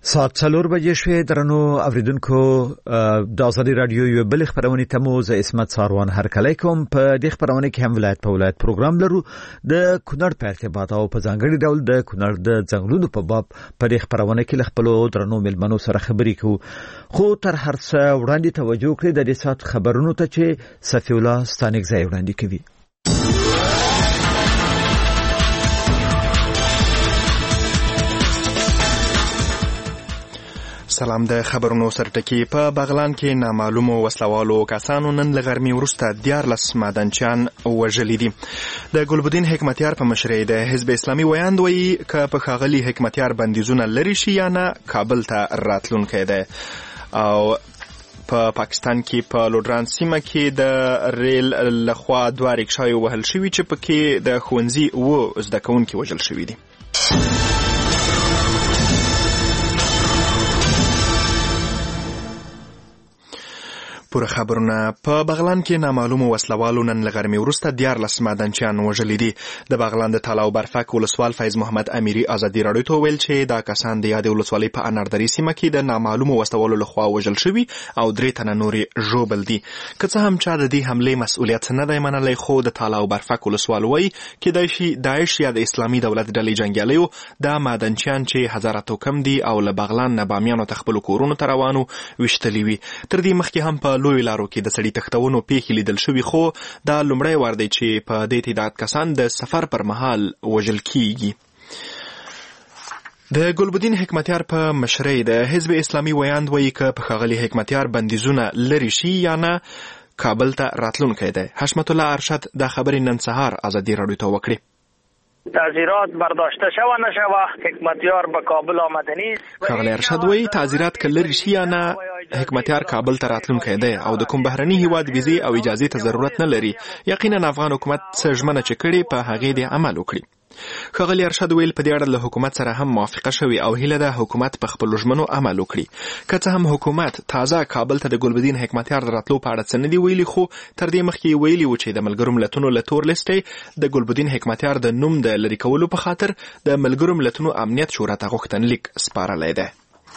ساعت 4 بجې شوې. درنو اوریدونکو، د ازادي رادیو یو بل خبرونه تمو ز اسمت ساروان هرکلی کوم. په دې خبرونه کې هم ولایت په ولایت پروګرام لرو د کونړ په ارتباط او په ځانګړي ډول د کونړ د ځنګلونو په باب په دې خبرونه کې خپل درنو ملمنو سره خبرې کوو. خو تر هر څه وړاندې توجه کړئ د دې سات خبرونو ته چې صفی الله ستانک ځای وړاندې کوي. سلام. د خبرونو سرټکی. په بغلان کې نامعلومو وسلوالو کسانو نن له غرمې وروسته 14 معدنچیان وژلي دي. د ګلبدین حکمتیار په مشرۍ د حزب اسلامي ویاند وایي که په ښاغلي حکمتیار بندیزونه لري شي یا نه کابل ته راتلونکی دی. او په پاکستان کې په لوډران سیمه کې د ریل لخوا 2 رکشاوې وهل شوي چې پکې د ښوونځي 7 زده کوونکي وژل شوي دي. پوره خبرونه. په بغلان کې نامعلومو وسلوالو نن له غرمې وروسته 14 معدنچیان وژلي دي. د بغلان د تالاو برفک ولسوال فیض محمد امیری ازادي راډیو ته ویل چې دا کسان د یادې ولسوالۍ په اناردري سیمه کې د نامعلومو وسلوالو لخوا وژل شوي او 3 تنه نورې ژوبل دي. که څه هم چا د دې حملې مسؤلیت نه دی منلی، خو د تالاو برفک ولسوال وایي کېدای شي داعش یا د اسلامي دولت ډلې جنګیالیو دا معدنچیان چې هزاره توکم دي او له بغلان نه بامیانو ته خپلو کورونو ته روانو ویشتلي وي. تر دې مخکې هم په لوی لارو کې د سړي تختونو پیښې لیدل شوي، خو دا لومړی وار دی چې په دې تعداد کسان د سفر پر مهال وژل کیږي. د ګلبدین حکمتیار په مشرۍ د حزب اسلامي ویاند وایي که په ښاغلي حکمتیار بندیزونه لري شي یا نه کابل ته راتلونکی دی. حشمت الله ارشد دا خبرې نن سهار ازادي راډیو ته وکړې. تعزیرات برداشته شوه نشوه، حکمتیار به کابل آمده نیست. ښاغلی ارشد وایي تعزیرات که لري شي یا نه حکمتیار کابل ته راتلونکی دی او د کوم بهرني هیواد ویزې او اجازې ته ضرورت نه لري. یقینا افغان حکومت څه ژمنه چې کړې په هغې دې عمل وکړي. ښاغلی ارشد ویل په دې اړه له حکومت سره هم موافقه شوې او هیله ده حکومت په خپلو ژمنو عمل وکړي. که څه هم حکومت تازه کابل ته د ګلبدین حکمتیار د راتلو په اړه څه نه دي ویلي، خو تر دې مخکې ویلي و چې د ملګرو ملتونو له تور لیستې د ګلبدین حکمتیار د نوم د لرې کولو په خاطر د ملګرو ملتونو امنیت شورا ته غوښتنلیک سپارلی دی.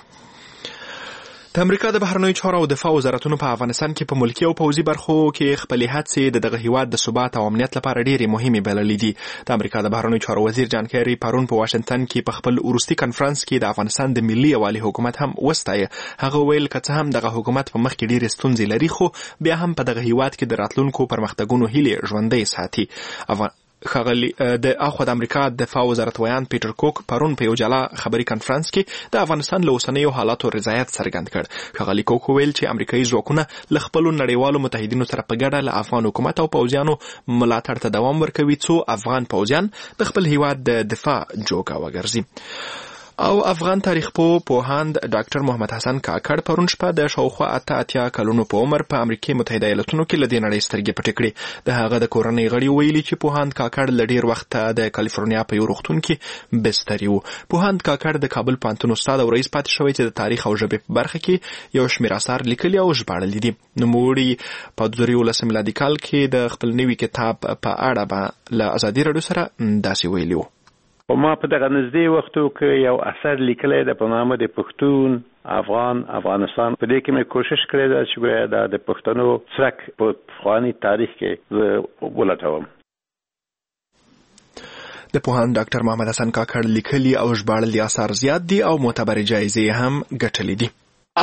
د امریکا د بهرنیو چارو او دفاع وزارتونو په افغانستان کې په ملکي او پوځي برخو کې خپلې هڅې د دغه هیواد د ثبات او امنیت لپاره ډېرې مهمې بللې دي. د امریکا د بهرنیو چارو وزیر جان کیری پرون په واشنگټن کې په خپل وروستي کنفرانس کې د افغانستان د ملي یووالي حکومت هم وستایه. هغه ویل که څه هم دغه حکومت په مخ کې ډېرې ستونزې لري، خو بیا هم په دغه هیواد کې د راتلونکو پرمختګونو هیلې ژوندۍ ساتي. ښاغلي د اخوا د امریکا دفاع وزارت ویان پیټر کوک پرون په یو جلا خبري کنفرانس کې د افغانستان له اوسنیو حالاتو رضایت څرګند کړ. ښاغلي کوک ویل چې امریکایي ځواکونه له خپلو نړیوالو متحدینو سره په ګډه له افغان حکومت او پوځیانو ملاتړ ته دوام ورکوي څو افغان پوځیان د خپل هیواد د دفاع جوګه وګرځي. او افغان تاریخ پوهاند ډاکټر محمد حسن کاکړ پرون شپه د شاوخوا 88 کلونو په عمر په امریکا متحده ایالاتونو کې له دې نړۍ سترګې پټې کړې. د هغه د کورنۍ غړي ویلي چې پوهاند کاکړ له ډېر وخته د کالیفورنیا په یو روغتون کې بستري و. پوهاند کاکړ د کابل پوهنتون استاد او رئیس پاتې شوی چې د تاریخ او ژبې په برخه کې یو شمېر اثار لیکلي او ژباړلي دي. نوموړي په 2019 میلادي کال کې د خپل نوي کتاب په اړه له ازادي راډیو سره داسې ویلي و. ما په دغه نږدې وختو کې یو اثر لیکلی ده په نامه د پښتون افغانستان. په دې کې مې کوشش کړې ده چې د پښتنو څرک په پخواني تاریخ کې ولټوم. د پوهاند ډاکټر محمد حسن کاکړ لیکلي او ژباړلي اثار زیات دي او معتبرې جایزې هم ګټلې دي.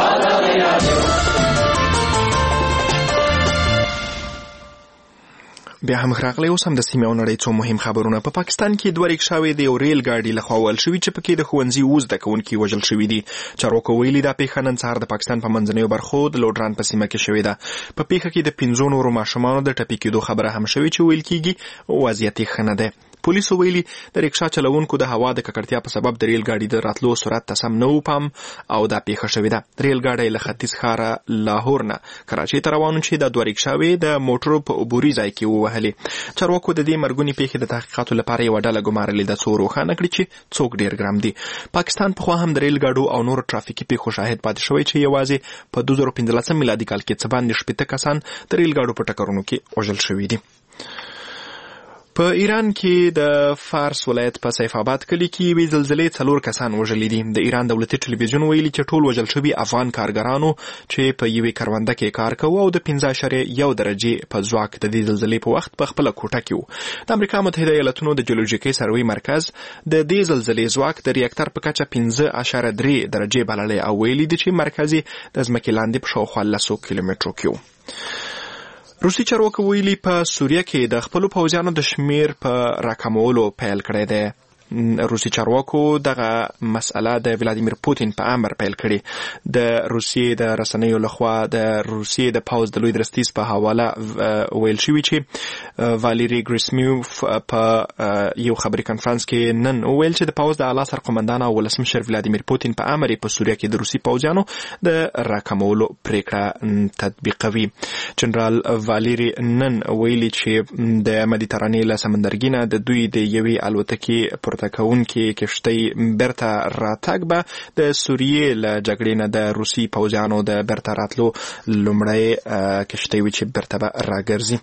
بیا هم راغلی. اوس هم د سیمې او نړۍ څو مهم خبرونه. په پاکستان کې 2 رکشاوې د یو ریل ګاډي لخوا وهل شوي چې پکې د ښوونځي 7 زده کوونکي وژل شوي دي. چارواکو ویلي دا پیښه نن سهار د پاکستان په منځنیو برخو د لوډران په سیمه کې شوې ده. په پیښه کې د 15 نورو ماشومانو د ټپي کېدو خبره هم شوې چې ویل کېږي وضعیت یې ښه نه دی. پولیسو ویلي د رکشا چلوونکو د هوا د ککړتیا په سبب د ریل ګاډي د راتلو سرعت ته سم نه و پام او دا پیښه شوې ده. ریل ګاډی له ختیځ ښاره لاهور نه کراچۍ ته روان چې د 2 رکشاوې د موټرو په عبوري ځای کې ووهلې. چارواکو د دې مرګونې پیښې د تحقیقاتو لپاره یوه ډله ګمارلې ده څو روښانه کړي چې څوک ډېر ګرم دي. پاکستان پخوا هم د ریل ګاډو او نورو ټرافیکي پیښو شاهد پاتې شوی چې یوازې په 2015 میلادي کال کې څه باندې 80 کسان د ریل ګاډو په ټکرونو کې وژل شوي دي. په ایران کې د فارس ولایت په سیف آباد کلی کې یوې زلزلې 4 کسان وژلي دي. د ایران دولتي ټلویزیون ویلي چې ټول وژل شوي افغان کارګرانو چې په یوې کرونده کې کار کوي او د 15.1 درجې په ځواک د دې زلزلې په وخت په خپل کوټه کې وو. د امریکا متحده ایالاتونو د جیولوژیکي سروې مرکز د دې زلزلې ځواک د ریاکټر په کچه 15.3 درجې بللی او ویلي دي چې مرکزي د ځمکې لاندې په شاوخوا 100 کیلومترو کې وو. روسي چارواکو ویلي په سوریه کې د خپلو پوځیانو د شمیر په راکمولو پیل کړی دی. روسي چارواکو دغه مسأله د ولادیمیر پوتین په امر پیل کړي. د روسیې د رسنیو لخوا د روسیې د پوځ د لوی درستیز په حواله ویل شوي چې واليري ګریسمیوف په یو خبري کنفرانس کې نن ویل چې د پوځ د اعلی سرقومندان او ولسمشر ولادیمیر پوتین په امر په سوریه کې د روسي پوځیانو د راکمولو پریکړه تطبیقوي. جنرال واليري نن ویلي چې د مدیترانې له سمندرګي د دوی د یوې الوتکې تکونکي کشتۍ برته راتګ به د سوریې له جګړې نه د روسي پوځیانو د برته راتلو لومړی کشتۍ وي چې برته به راګرځي.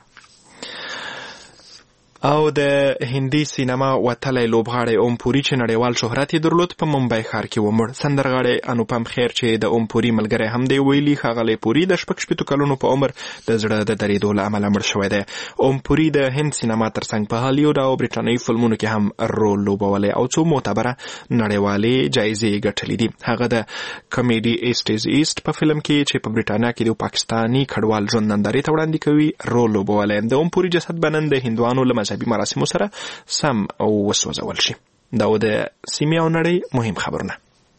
او د هندي سینما وتلی لوبغاړی اوم پوري چې نړیوال شهرت یې درلود په ممبئی ښار کې ومړ. سندرغاړی انوپم خیر چې د اوم پوري ملګری هم دی ویلي ښاغلی پوري د 16 کلونو په عمر د زړه د درېدو له امله مړ شوی دی. اوم پوري د هند سینما ترڅنګ په هالیوډ او برټانیوي فلمونو کې هم رول لوبولی او څو معتبره نړیوالې جایزې ګټلې دي. هغه د کمیډي ایسټ از ایسټ په فلم کې چې په برټانیا کې د پاکستاني کډوال ژوند نندارې ته وړاندې کوي رول لوبولی. د اوم پوري جسد به نن د هندوانو له مذهبي مراسمو سره سم او وسوځول شي. دا و د سیمې او نړۍ مهم خبرونه.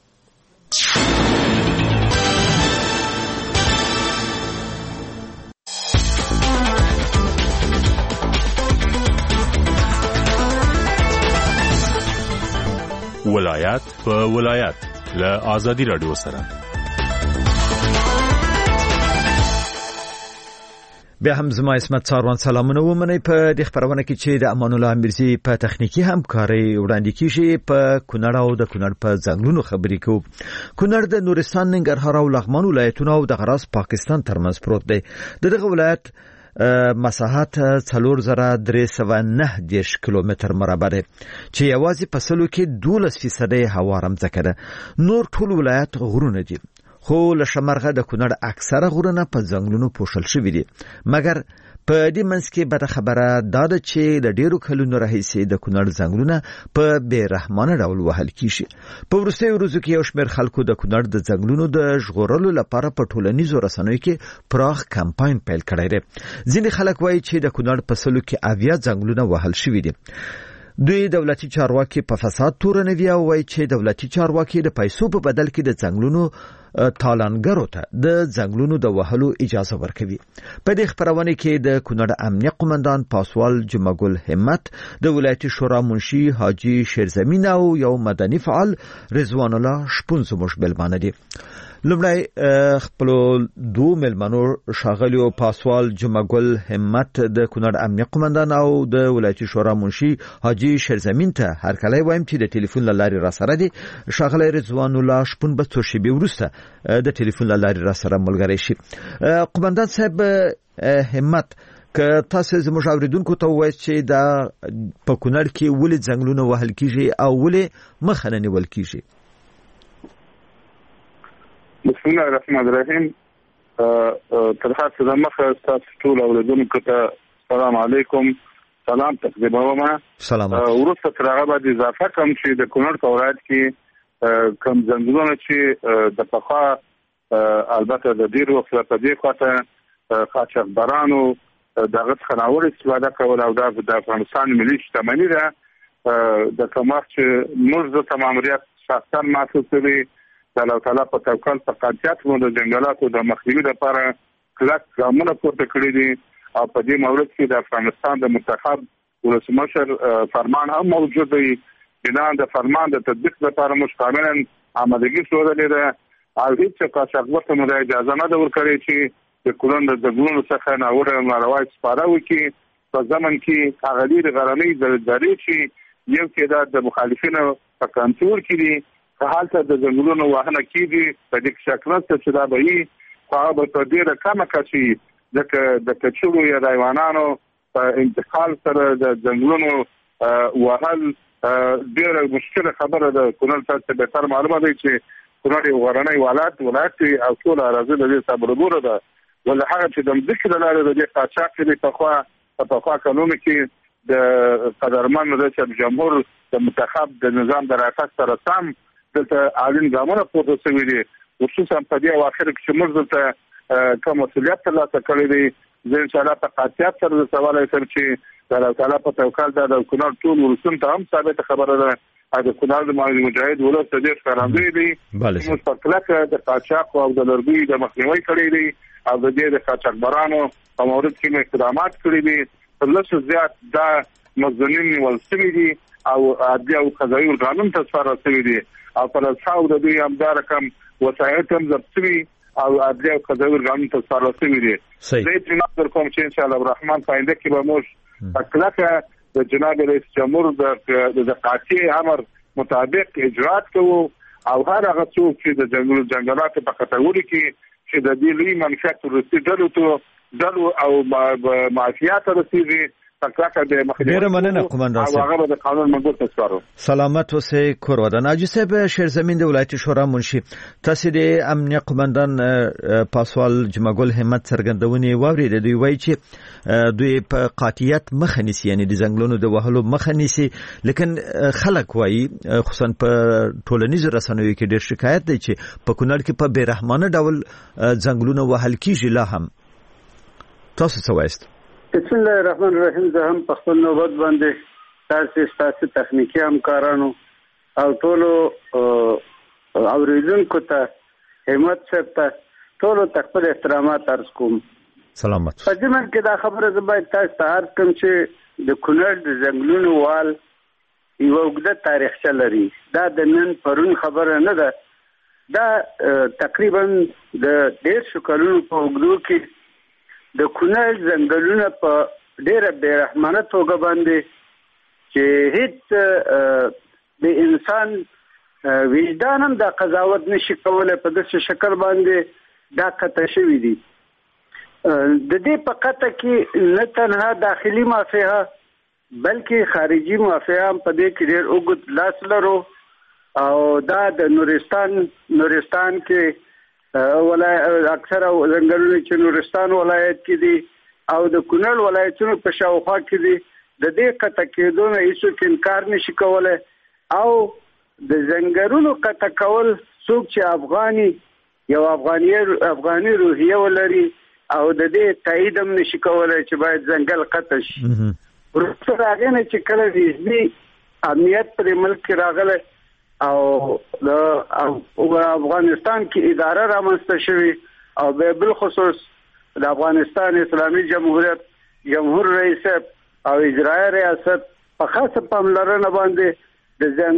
ولایت په ولایت له آزادی رادیو سره. بیا هم زما اسمت څاروان سلامونه ومنئ. په دې خبرونه کې چې د امان الله میرزي په تخنیکی همکاري وړاندې کیږي په کونړ او د کونړ په ځنګلونو خبرې کوو. کونړ د نورستان، ننګرهار او لغمان ولایتونو او د غراس پاکستان ترمنځ پروت دی. دغه ولایت مساحت 4309 کیلومتر مربع دی چې یوازې په سلو کې 12% هوا رمځکه ده. نور ټول ولایت غرونه دي. خو له شمرغه د کونړ اکثره غرونه په ځنګلونو پوښل شوي دي. مګر په دې منځ کې بده خبره دا ده چې د ډیرو کلونو راهیسې د کونړ ځنګلونه په بې رحمانه ډول وهل کیږي. په وروستیو ورځو کې یو شمېر خلکو د کونړ د ځنګلونو د ژغورلو لپاره په ټولنیزو رسنیو کې پراخ کمپاین پیل کړی دی. ځینې خلک وایي چې د کونړ په سلو کې 80 ځنګلونه وهل شوي دي. دوی دولتي چارواکي په فساد تورنوي او وایي چې دولتي چارواکي د پیسو په بدل کې د ځنګلونو تالانګرو ته د ځنګلونو د وهلو اجازه ورکوي. په دې خبرونه کې د کونړ امنیه قومندان پاسوال جمعګل همت، د ولایتي شورا منشي حاجی شیرزمین او یو مدني فعال رضوان الله شپون زموږ ملمانه دي. لومړی خپل دو ملمنو شاغلیو پاسوال جمعګل همت د کونړ امنیه قومندان او د ولایتي شورا منشي حاجی شیرزمین ته هرکلی وایم چې د ټلیفون له لارې را سره دي. شاغلی رضوان الله شپون به څو شېبې وروسته د ټلیفون له لارې را سره ملګری شي. قومندان صاحب همت، که تاسو زموږ اوریدونکو ته وایئ چې دا په کونړ کې ولې ځنګلونه وهل کیږي او ولې مخه نه نیول کیږي؟ بسم الله الرحمن الرحیم. تر هر څه د مخه تاسو ټول اوریدونکو ته سلام علیکم، سلام تقدیموم. سلام. وروسته تر هغه باندې اضافه کوم چې د کونړ په ولایت کې کوم ځنګلونه چې د پخوا البته د ډیر وخت په دې خاطر قاچاقبرانو دغه څخه ناوړه استفاده کول او د افغانستان ملي شتمنۍ ده د کوم وخت چې موږ د تمامریت شخصا محسوس کړي د الله تعالی په توکل په قاطعیت مو د جنګلاتو د مخنیوي لپاره کلک ګامونه پورته کړي دي او په دې مورد کې د افغانستان د منتخب ولسمشر فرمان هم موجود دی. بنا د فرمان د تطبیق لپاره موږ کاملا آمادګي ښودلې ده او هیڅ قاچاقبر ته مو اجازه نه ده ورکړې چې د کونړ د ځنګلونو څخه ناوړه ناروا استفاده وکړي. په زمن کې هغه ډېرې غرنۍ زلزلې چې یو تعداد د مخالفینو په کنټرول کې دي که هلته د ځنګلونو وهنه کېږي په دې کې شک نشته چې دا به وي، خو هغه به په ډېره کمه کچه وي ځکه د کچړو یا د حیوانانو په انتقال سره د ځنګلونو وهل ډېره مشکله خبره ده. کونړ ته به تر معلومه ده چې کونړ یو غرنی ولایت دی او ټول اراضي د دې سابربوره ده. ول هغه چې د مځکې د لارې د دې قاچاق کې په خوا قانون کې د قدرمن رئیس جمهور د منتخب د نظام د رئاست سره سم دلته اړین ګامونه پورته شوي دي، خصوصا په دې اواخر کې چې موږ دلته کوم مسؤلیت ترلاسه کړی دی. زه ان شاء الله په قاطعیت سره د سوال کوم چې د الله تعالی په توکل د کونړ ټول ورسون ته هم ثابت خبره ده. د کونړ د مجاهد ولس د دې ښکارندوی دی چې مستقله د قاچاق او د لرګي د مخنیوي کړی دی او د دې د قاچاقبرانو په مورد کې اقدامات کړی دي. په لسو زیات دا مزنین نیول شوي دي او عدلي او قضایي ارګانونو ته سپارل شوي دي او پر اساس د دوی همدا رقم وسایل هم ضبط شوي او عدلي او قضایي ارګانونو ته سپارل شوي دي. زه اطمینان درکوم چې ان شاء الله الرحمن په آینده کې به موږ په کلکه د جناب رئیس جمهور د قاطع امر مطابق اجرات کوو او هر هغه څوک چې د جنګلاتو په کټګوري کې چې د دې لوی منفعت ورسېدلو او معافیات رسیږي ډیره مننه قومندان صاحب. هغه د قانون منګور تسکارو. سلامت اوسئ کورواده. ناجی صاحب شیرزمین د ولایت شورا منشي، تاسو د امنیه قومندان پاسوال جمعګل همت څرګندونې واورید. دوی وایي چې دوی په قاطعیت مخه نیسي، یعنی د ځنګلونو د وهلو مخه نیسي، لیکن خلک وایي خصوصا په ټولنیزو رسنیو کې ډېر شکایت دی چې په کونړ کې په بیرحمانه ډول ځنګلونه وهل کیږي. لا هم تاسو څه وایست؟ بسم الله الرحمن الرحیم. زه هم په خپل نوبت باندې تاسو تخنیکی همکارانو او ټولو اوریدونکو ته همت صاحب ته ټولو ته خپل احترامات عرض کوم. سلامت. په دې من کې دا خبره زه باید تاسو ته عرض کوم چې د کونړ د ځنګلونو وال یو اوږده تاریخچه لري. دا د نن پرون خبره نه ده. دا تقریبا د 150 کلونو په اوږدو کې د کونړ ځنګلونه په ډېره بېرحمانه توګه باندې چې هیڅ د انسان وجدان هم دا قضاوت نشي کولی په داسې شکل باندې دا قطع شوي دي. د دې په قطع کې نه تنها داخلي مافیه بلکې خارجي مافیه هم په دې کې ډېر اوږد لاس لرو او دا د نورستان کې اکثره ځنګلونه چې نورستان ولایت کې دي او د کونړ ولایتونو په شاوخوا کې دي، د دې قطع کېدو نه هیڅوک انکار نشي کولی او د ځنګلونو قطع کول څوک چې یو افغاني روحیه ولري او د دې تایید هم نشي کولی چې باید ځنګل قطع شي. وروسته د هغې نه چې کله رسمي امنیت په ملک کې راغلی او د افغانستان کې اداره رامنځته شوي او به بالخصوص د افغانستان اسلامي جمهوریت جمهور رئیس او اجرایي ریاست په خاصه پاملرنه باندې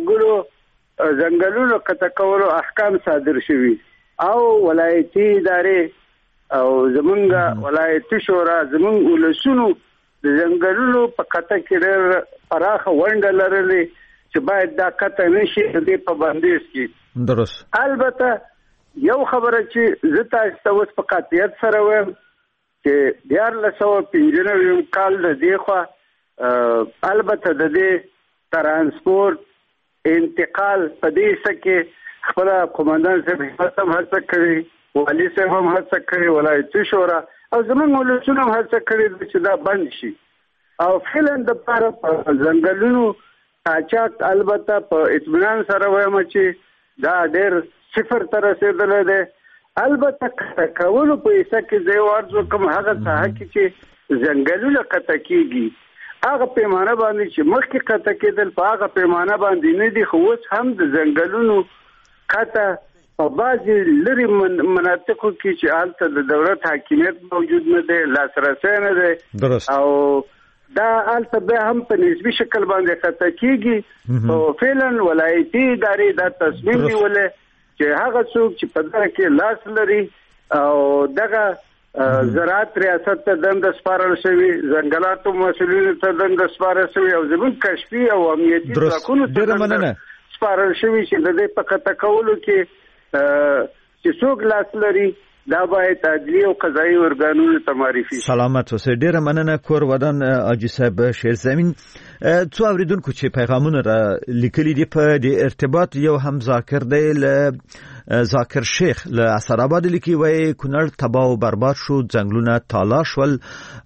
د ځنګلونو قطع کولو احکام صادر شوي او ولایتي ادارې او زمونږ ولایتي شورا زمونږ ولسونو د ځنګلونو په قطع کې ډېر پراخه ونډه لرلې چې باید دا قطع نشي د دې په بندیز کې. درست. البته یو خبره چې زه تاسو ته اوس په قاطعیت سره وایم چې 1995 کال د دې خوا البته د دې ترانسپورت انتقال په دې سکه خپل قومندان صاحب هم هڅه کړې، والي صاحب هم هڅه کړې، ولایتي شورا او زموږ ولسونه هم هڅه کړې چې دا بند شي او فعلا د لپاره په ځنګلونو قاچاق البته په اطمینان سره وایم چې دا ډېر صفر ته رسېدلی دی. البته قطع کولو په حصه کې زه یو عرض وکړم هغه ساحه کې چې ځنګلونه قطع کېږي هغه پیمانه باندې چې مخکې قطع کېدل په هغه پیمانه باندې نه دي، خو اوس هم د ځنګلونو قطع په بعضې لرې مناطقو کې چې هلته د دولت حاکمیت موجود نه دی، لاسرسی نه دی او دا البته به هم په نسبی شکل باندې قطع کیږي او فعلا ولایتي ادارې دا تصمیم نیولې چې هغه څوک چې په دغه کې لاس لري او دغه زراعت ریاست ته دنده سپارل شوی، ځنګلاتو مسؤلینو ته دنده سپارل شوی او زموږ کشفي او امنیتي ځواکونو ته دنده سپارل شوی چې د دې په قطع کولو کې چې څوک لاس لري دا باید عدلیه او قضایي ارګانونو ته معرفي شي. سلامت اوسئ. ډیره مننه کور ودان حاجي صاحب شیرزمین. څو اوریدونکو چې پیغامونه را لیکلي دي په دې ارتباط یو هم ذاکر دی له ذاکر شیخ له اسد آباد لیکي وای کونړ تباہ او برباد شو، ځنګلونه تالا شول،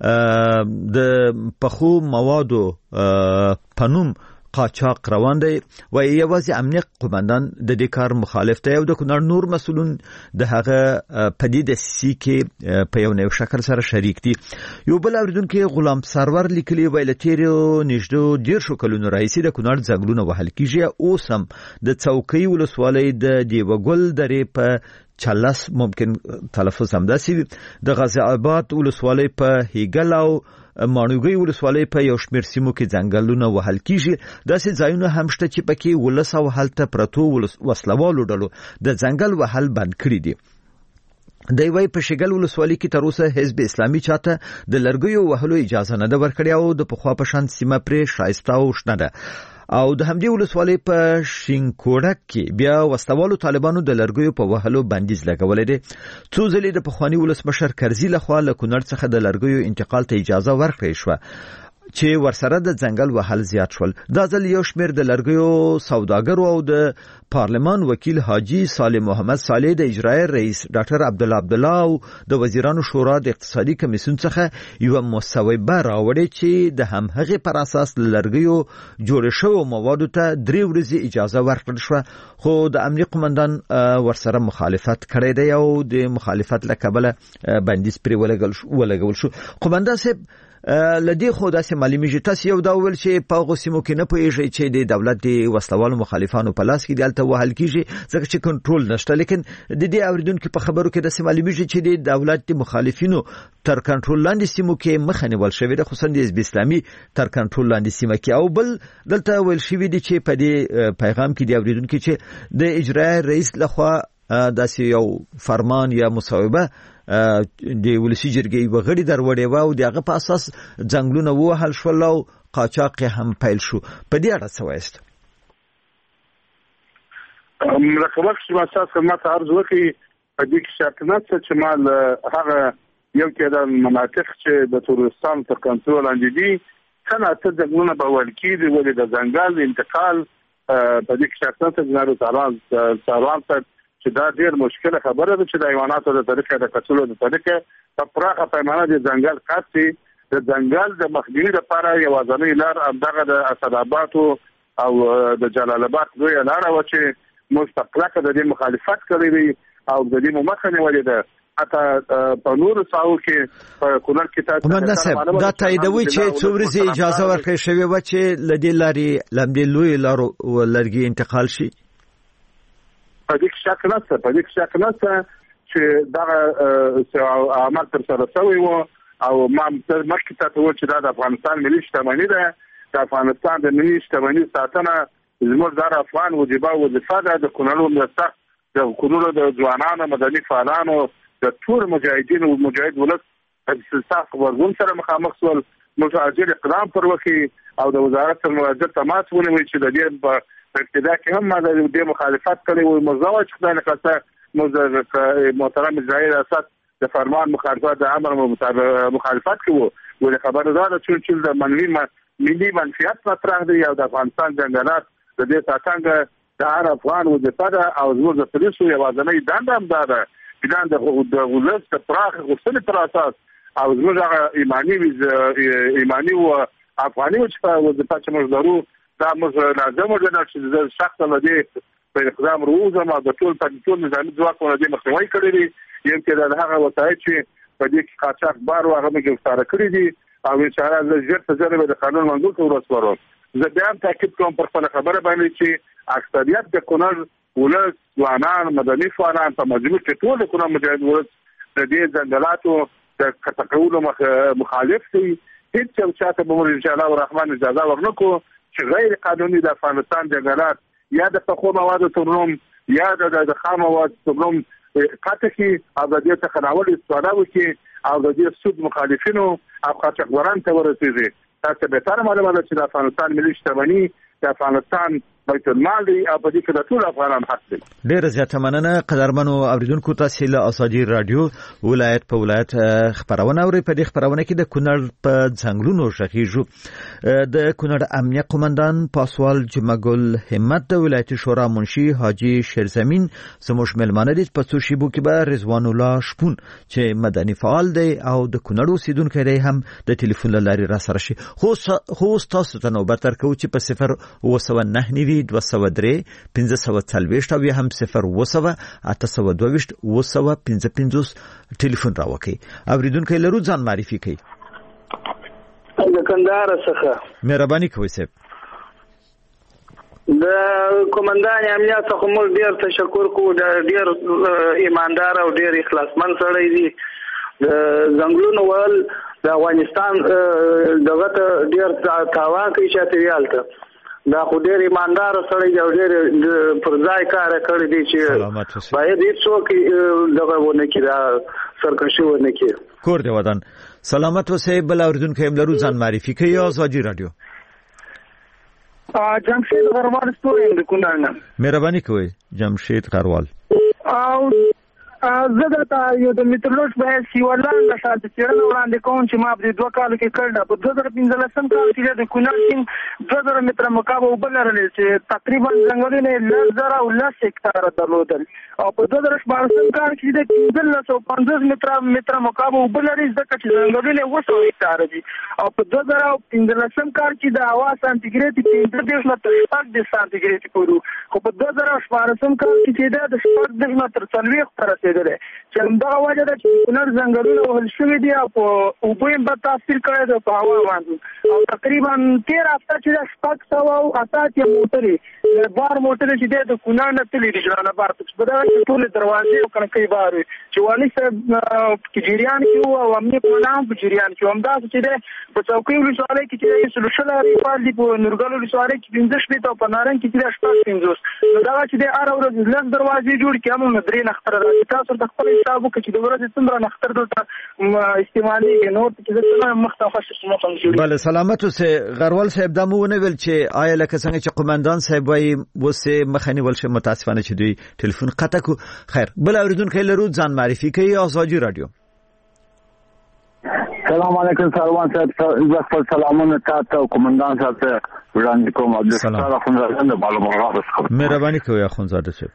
د پخو موادو پنوم قاچاق روان دی و یوازې امنیت قومندان د دې کار مخالف دی او د کونړ نور مسؤلون د هغه پدید سی کې په یو نوې شکل سره شریک دي. یو بل اوریدونکو غلام سرور لیکلی ویل تیرو نږدې ډیر شو کلونو راځي د کونړ ځنګلونه وهل کیږي. اوس هم د څوکۍ ولسوالۍ د دیوګل درې په چلس ممکن تلفظ هم داسې د غزه آباد ولسوالۍ په هیګل او مانوګي ولسوالۍ په یو شمېر سیمو کې ځنګلونه وهل کیږي. داسې ځایونه هم شته چې پکې ولس او هلته پرتو وسلوالو ډلو د ځنګل وهل بند کړی دي. د وی په شګل ولسوالۍ کې تر اوسه حزب اسلامي چاته د لرګیو وهلو اجازه نه ده ورکړې او د پخوا په شان سیمه پرې شایسته او شنه ده. او د همدې ولسوالۍ په شینکوړک کې بیا وسلوالو طالبانو د لرګیو په وهلو بندیز لګولې ده. څو ځلې د پخوانی ولسمشر کرزي لخوا له کونړ څخه د لرګیو انتقال ته اجازه ورکړې شو چې ورسره د ځنګل وهل زیات شول. دا ځل یو شمېر د لرګیو سوداګرو او د پارلمان وکیل حاجی صالح محمد صالح د اجرایي رئیس ډاکټر عبدالله عبدالله او د وزیرانو شورا د اقتصادي کمیسیون څخه یو مسوده راوړې چې د همغه پر اساس لرګیو جوړ شوو موادو ته 3 ورځې اجازه ورکړل شو، خو د امنیت قومندان ورسره مخالفت کړی دی او د مخالفت لکبله بندیز پرې ولګول شو. قومندان صاحب لدی خو داسې معلومیږي تاسو یو دا ول چې په غوسمو کې نه پوهیږي چې د دولت دی وسلوالو مخالفانو په لاس کې دلته وهل کیږي ځکه چې کنټرول نشته، لیکن د دې اوریدونکو په خبرو کې داسې معلومیږي چې د دولت دی مخالفینو تر کنټرول لاندې سیمو کې مخه نیول شوې ده، خصوصا د حزب اسلامي تر کنټرول لاندې سیمه کې. او بل دلته ویل شوی دی چې په دې پیغام کې دی اوریدونکو چې د اجرایي رئیس لخوا داسې یو فرمان یا مصوبه د ولسی جرګې وغړي دروړې و او دغه په اساس ځنګلونه وهل شول او قاچاق هم پیل شو. په دې اړه څه وایست؟ مرکبات چې تاسو خدمت عرض وکړي په دې کې شرطنات چې مال هغه یو کې د مناطق چې د تورستان تر کنټرول لاندې دي څنګه ته ځنګلونه به ورکی دي ولې د ځنګل انتقال په دې کې شرطنات جنرال ساروان ته چې دا ډیر مشکله خبره ده چې د حیواناتو د طریقې د قتلولو د طریقې په پراخه پیمانه د ځنګل قاطي د ځنګل د مخنیوي لپاره یوازینی لار همدغه د اسد آباد او د جلال آباد دوی لار و چې مستقله د دې مخالفت کړی دی او د دې مخه نیولې ده. حتی په نور ساو کې په کونړ کې تاسو دا تاییدوي چې څو ورځې اجازه ورکړې شوې و چې لدې لاري لمدې لوی لارو لرګي انتقال شي. په دې شک نشته چې دا عمل تر سره شوی و او ما مخکې ته و چې دا د افغانستان ملي شتمنۍ ده. د افغانستان د ملي شتمنۍ ساتنه زموږ د افغان وظیفه ده. د کونړو مرسته د کونړو د ځوانانو مدني فعالانو د ټول مجاهدینو او مجاهد ولس استثاق ورغون سره مخامخ شول. متعجل اقدام پر وکي او د وزارت سره مراجعه تماس ونیوي چې د دې په ابتدا کې هم ما د دې مخالفت کړی و. مزاوج خدای کړه محترم اجرایي ریاست د فرمان مخالفت د امر مخالفت کوي و د خبردار چې د ملي منفعت مطرح دی او د افغانستان جنگلات د دې ساتنګ د هر افغان وظیفه ده او زموږ د پولیسو یوازینۍ دنده هم ده چې د ولس د پراخ غوښتنې پر اساس او زموږ ایمانی او افغاني وظیفه چې موږ لرو دا موږ لازم وګڼو چې د شخص له دې په اقدام روزه ما د ټول نظامي ځواکونو د مخنیوي کړی دی. یم کې د هغه وسایل چې په دې کې قاچاق بار او هغه ګرفتار کړی دي او ان شاء الله زه ژر د قانون منګول ته ورسورم. زه بیا تاکید کوم پر خپل خبره باندې چې اکثریت د کونړ ولس ځوانان مدني فعالان په مجموع کې ټول کونړ مجاهد ولس د دې ځنګلاتو د کټکولو مخالف دي. هیڅ چاته به ان شاء الله الرحمن اجازه ورنکو چې غیر قانوني د افغانستان جنگلات یا د پخو موادو تورنوم یا د خام موادو تورنوم قاطع کی او د دې تخناول استفاده وکي او د دې سود مخالفینو او قاچاقبران ته ورسېږي. تاسو به تر معلومه ده چې د افغانستان ملي شتمنۍ د افغانستان بیت المال دی او په دې کې د ټول افغانان حق دی. ډیر زیاته مننه قدرمنو اوریدونکو، تاسو له ازادي رادیو ولایت په ولایت خبرونه اوري. په دې خبرونه کې د کونړ په ځنګلونو شخیجو د کونړ امنیه قومندان پاسوال جمعګل همت د ولایت شورا منشي حاجی شیرزمین زموږ ملمانه دي. په څو شیبو کې به رضوان الله شپون چې مدني فعال دی او د کونړ اوسیدونکی دی هم د ټلیفون لارې را سره شي. خو تاسو ته نوبت درکو چې په 009 203 1540 او هم 02822 ټلیفون راوکي. اوریدونکو لرو ځان معرفي کړئ. د کندهار څخه مهرباني کوئ صاحب. د قومندان امنیت څخه موږ ډیر تشکر کوو. د ډیر ایماندار او ډیر اخلاصمن سړی دی. د ځنګلونو ول د افغانستان دغه ډیر تاوان کوي چاپیریال ته. دا خو ډیر ایماندار سړی دی او ډیر پر ځای کار کوي دی چې باید هیڅوک دغه ونه کړي، سرکشي ونه کړي. کور دی ودان سلامت اوسئ. بل اوریدونکو هم لرو ځان معرفي کوي. ازادي رادیو جمشید غروال ستوري د کونړ نه. مهرباني کوئ جمشید غروال. او زه د یو د میټرولوژ په حیث یو لاندې شاته څېړنه وړاندې کوم چې ما په 2 کال کې کړل. په 2015 کال کې د کونړ سیند 2000 متره مکعب اوبه لرلې چې تقریبا ځنګلونه 1010 هکتاره درلودل. او په 2014 کال کې د 1550 متره مکعب اوبه لري ځکه چې ځنګلونه 200 هکتاره دي. او په 2015 کال کې د هوا سانتیګریډ 15 سانتیګریډ پورو. خو په 2014 کال کې چې د 14 تر 40 تر رسیدلې چې دا وجه ده چې کونړ ځنګلونه وهل شوي دي او په اوبو یې به تاثیر کړی دی په هوا باندې. او تقریبا 13 هفته چې د 688 موټرې بار موټرې چې د کونړ نه تللي دي جلال آباد ته په دغه ټولې دروازې او کړکۍ بار وي چې والي صاحب په جریان کې او امنیت قومندان په جریان کې همداسې چې په څوکۍ ولسوالۍ کې چې سلوشله ریفال دي، په نورګل ولسوالۍ کې 15 شپېته او په نارنج کې چې 15 نو دغه چې د هر ورځ لږ دروازې جوړ کړي هم 3 نختره راځي. تاسو د خپل حساب وکړئ چې د ورځې څومره نختر دلته استعمالېږي نو چې څنګه مخته شمه جوړي. بله سلامت اوسئ. غروال صاحب دا مو ونه ویل چې آیا لکه څنګه چې قومندان صاحب وایي وسه مخنی ول شه متاسفانه چې دوی ټلیفون قطع کو. خیر بل اوریدونکو لرو ځان معرفي کوي. ازادي رادیو. سلام علیکم سروان صاحب. خپل سلامونه تاسو او قومندان صاحب ته وړاندې کوم. عبدالستار اخوندزاده د معلومات څخه. مهرباني کوئ اخوندزاده صاحب.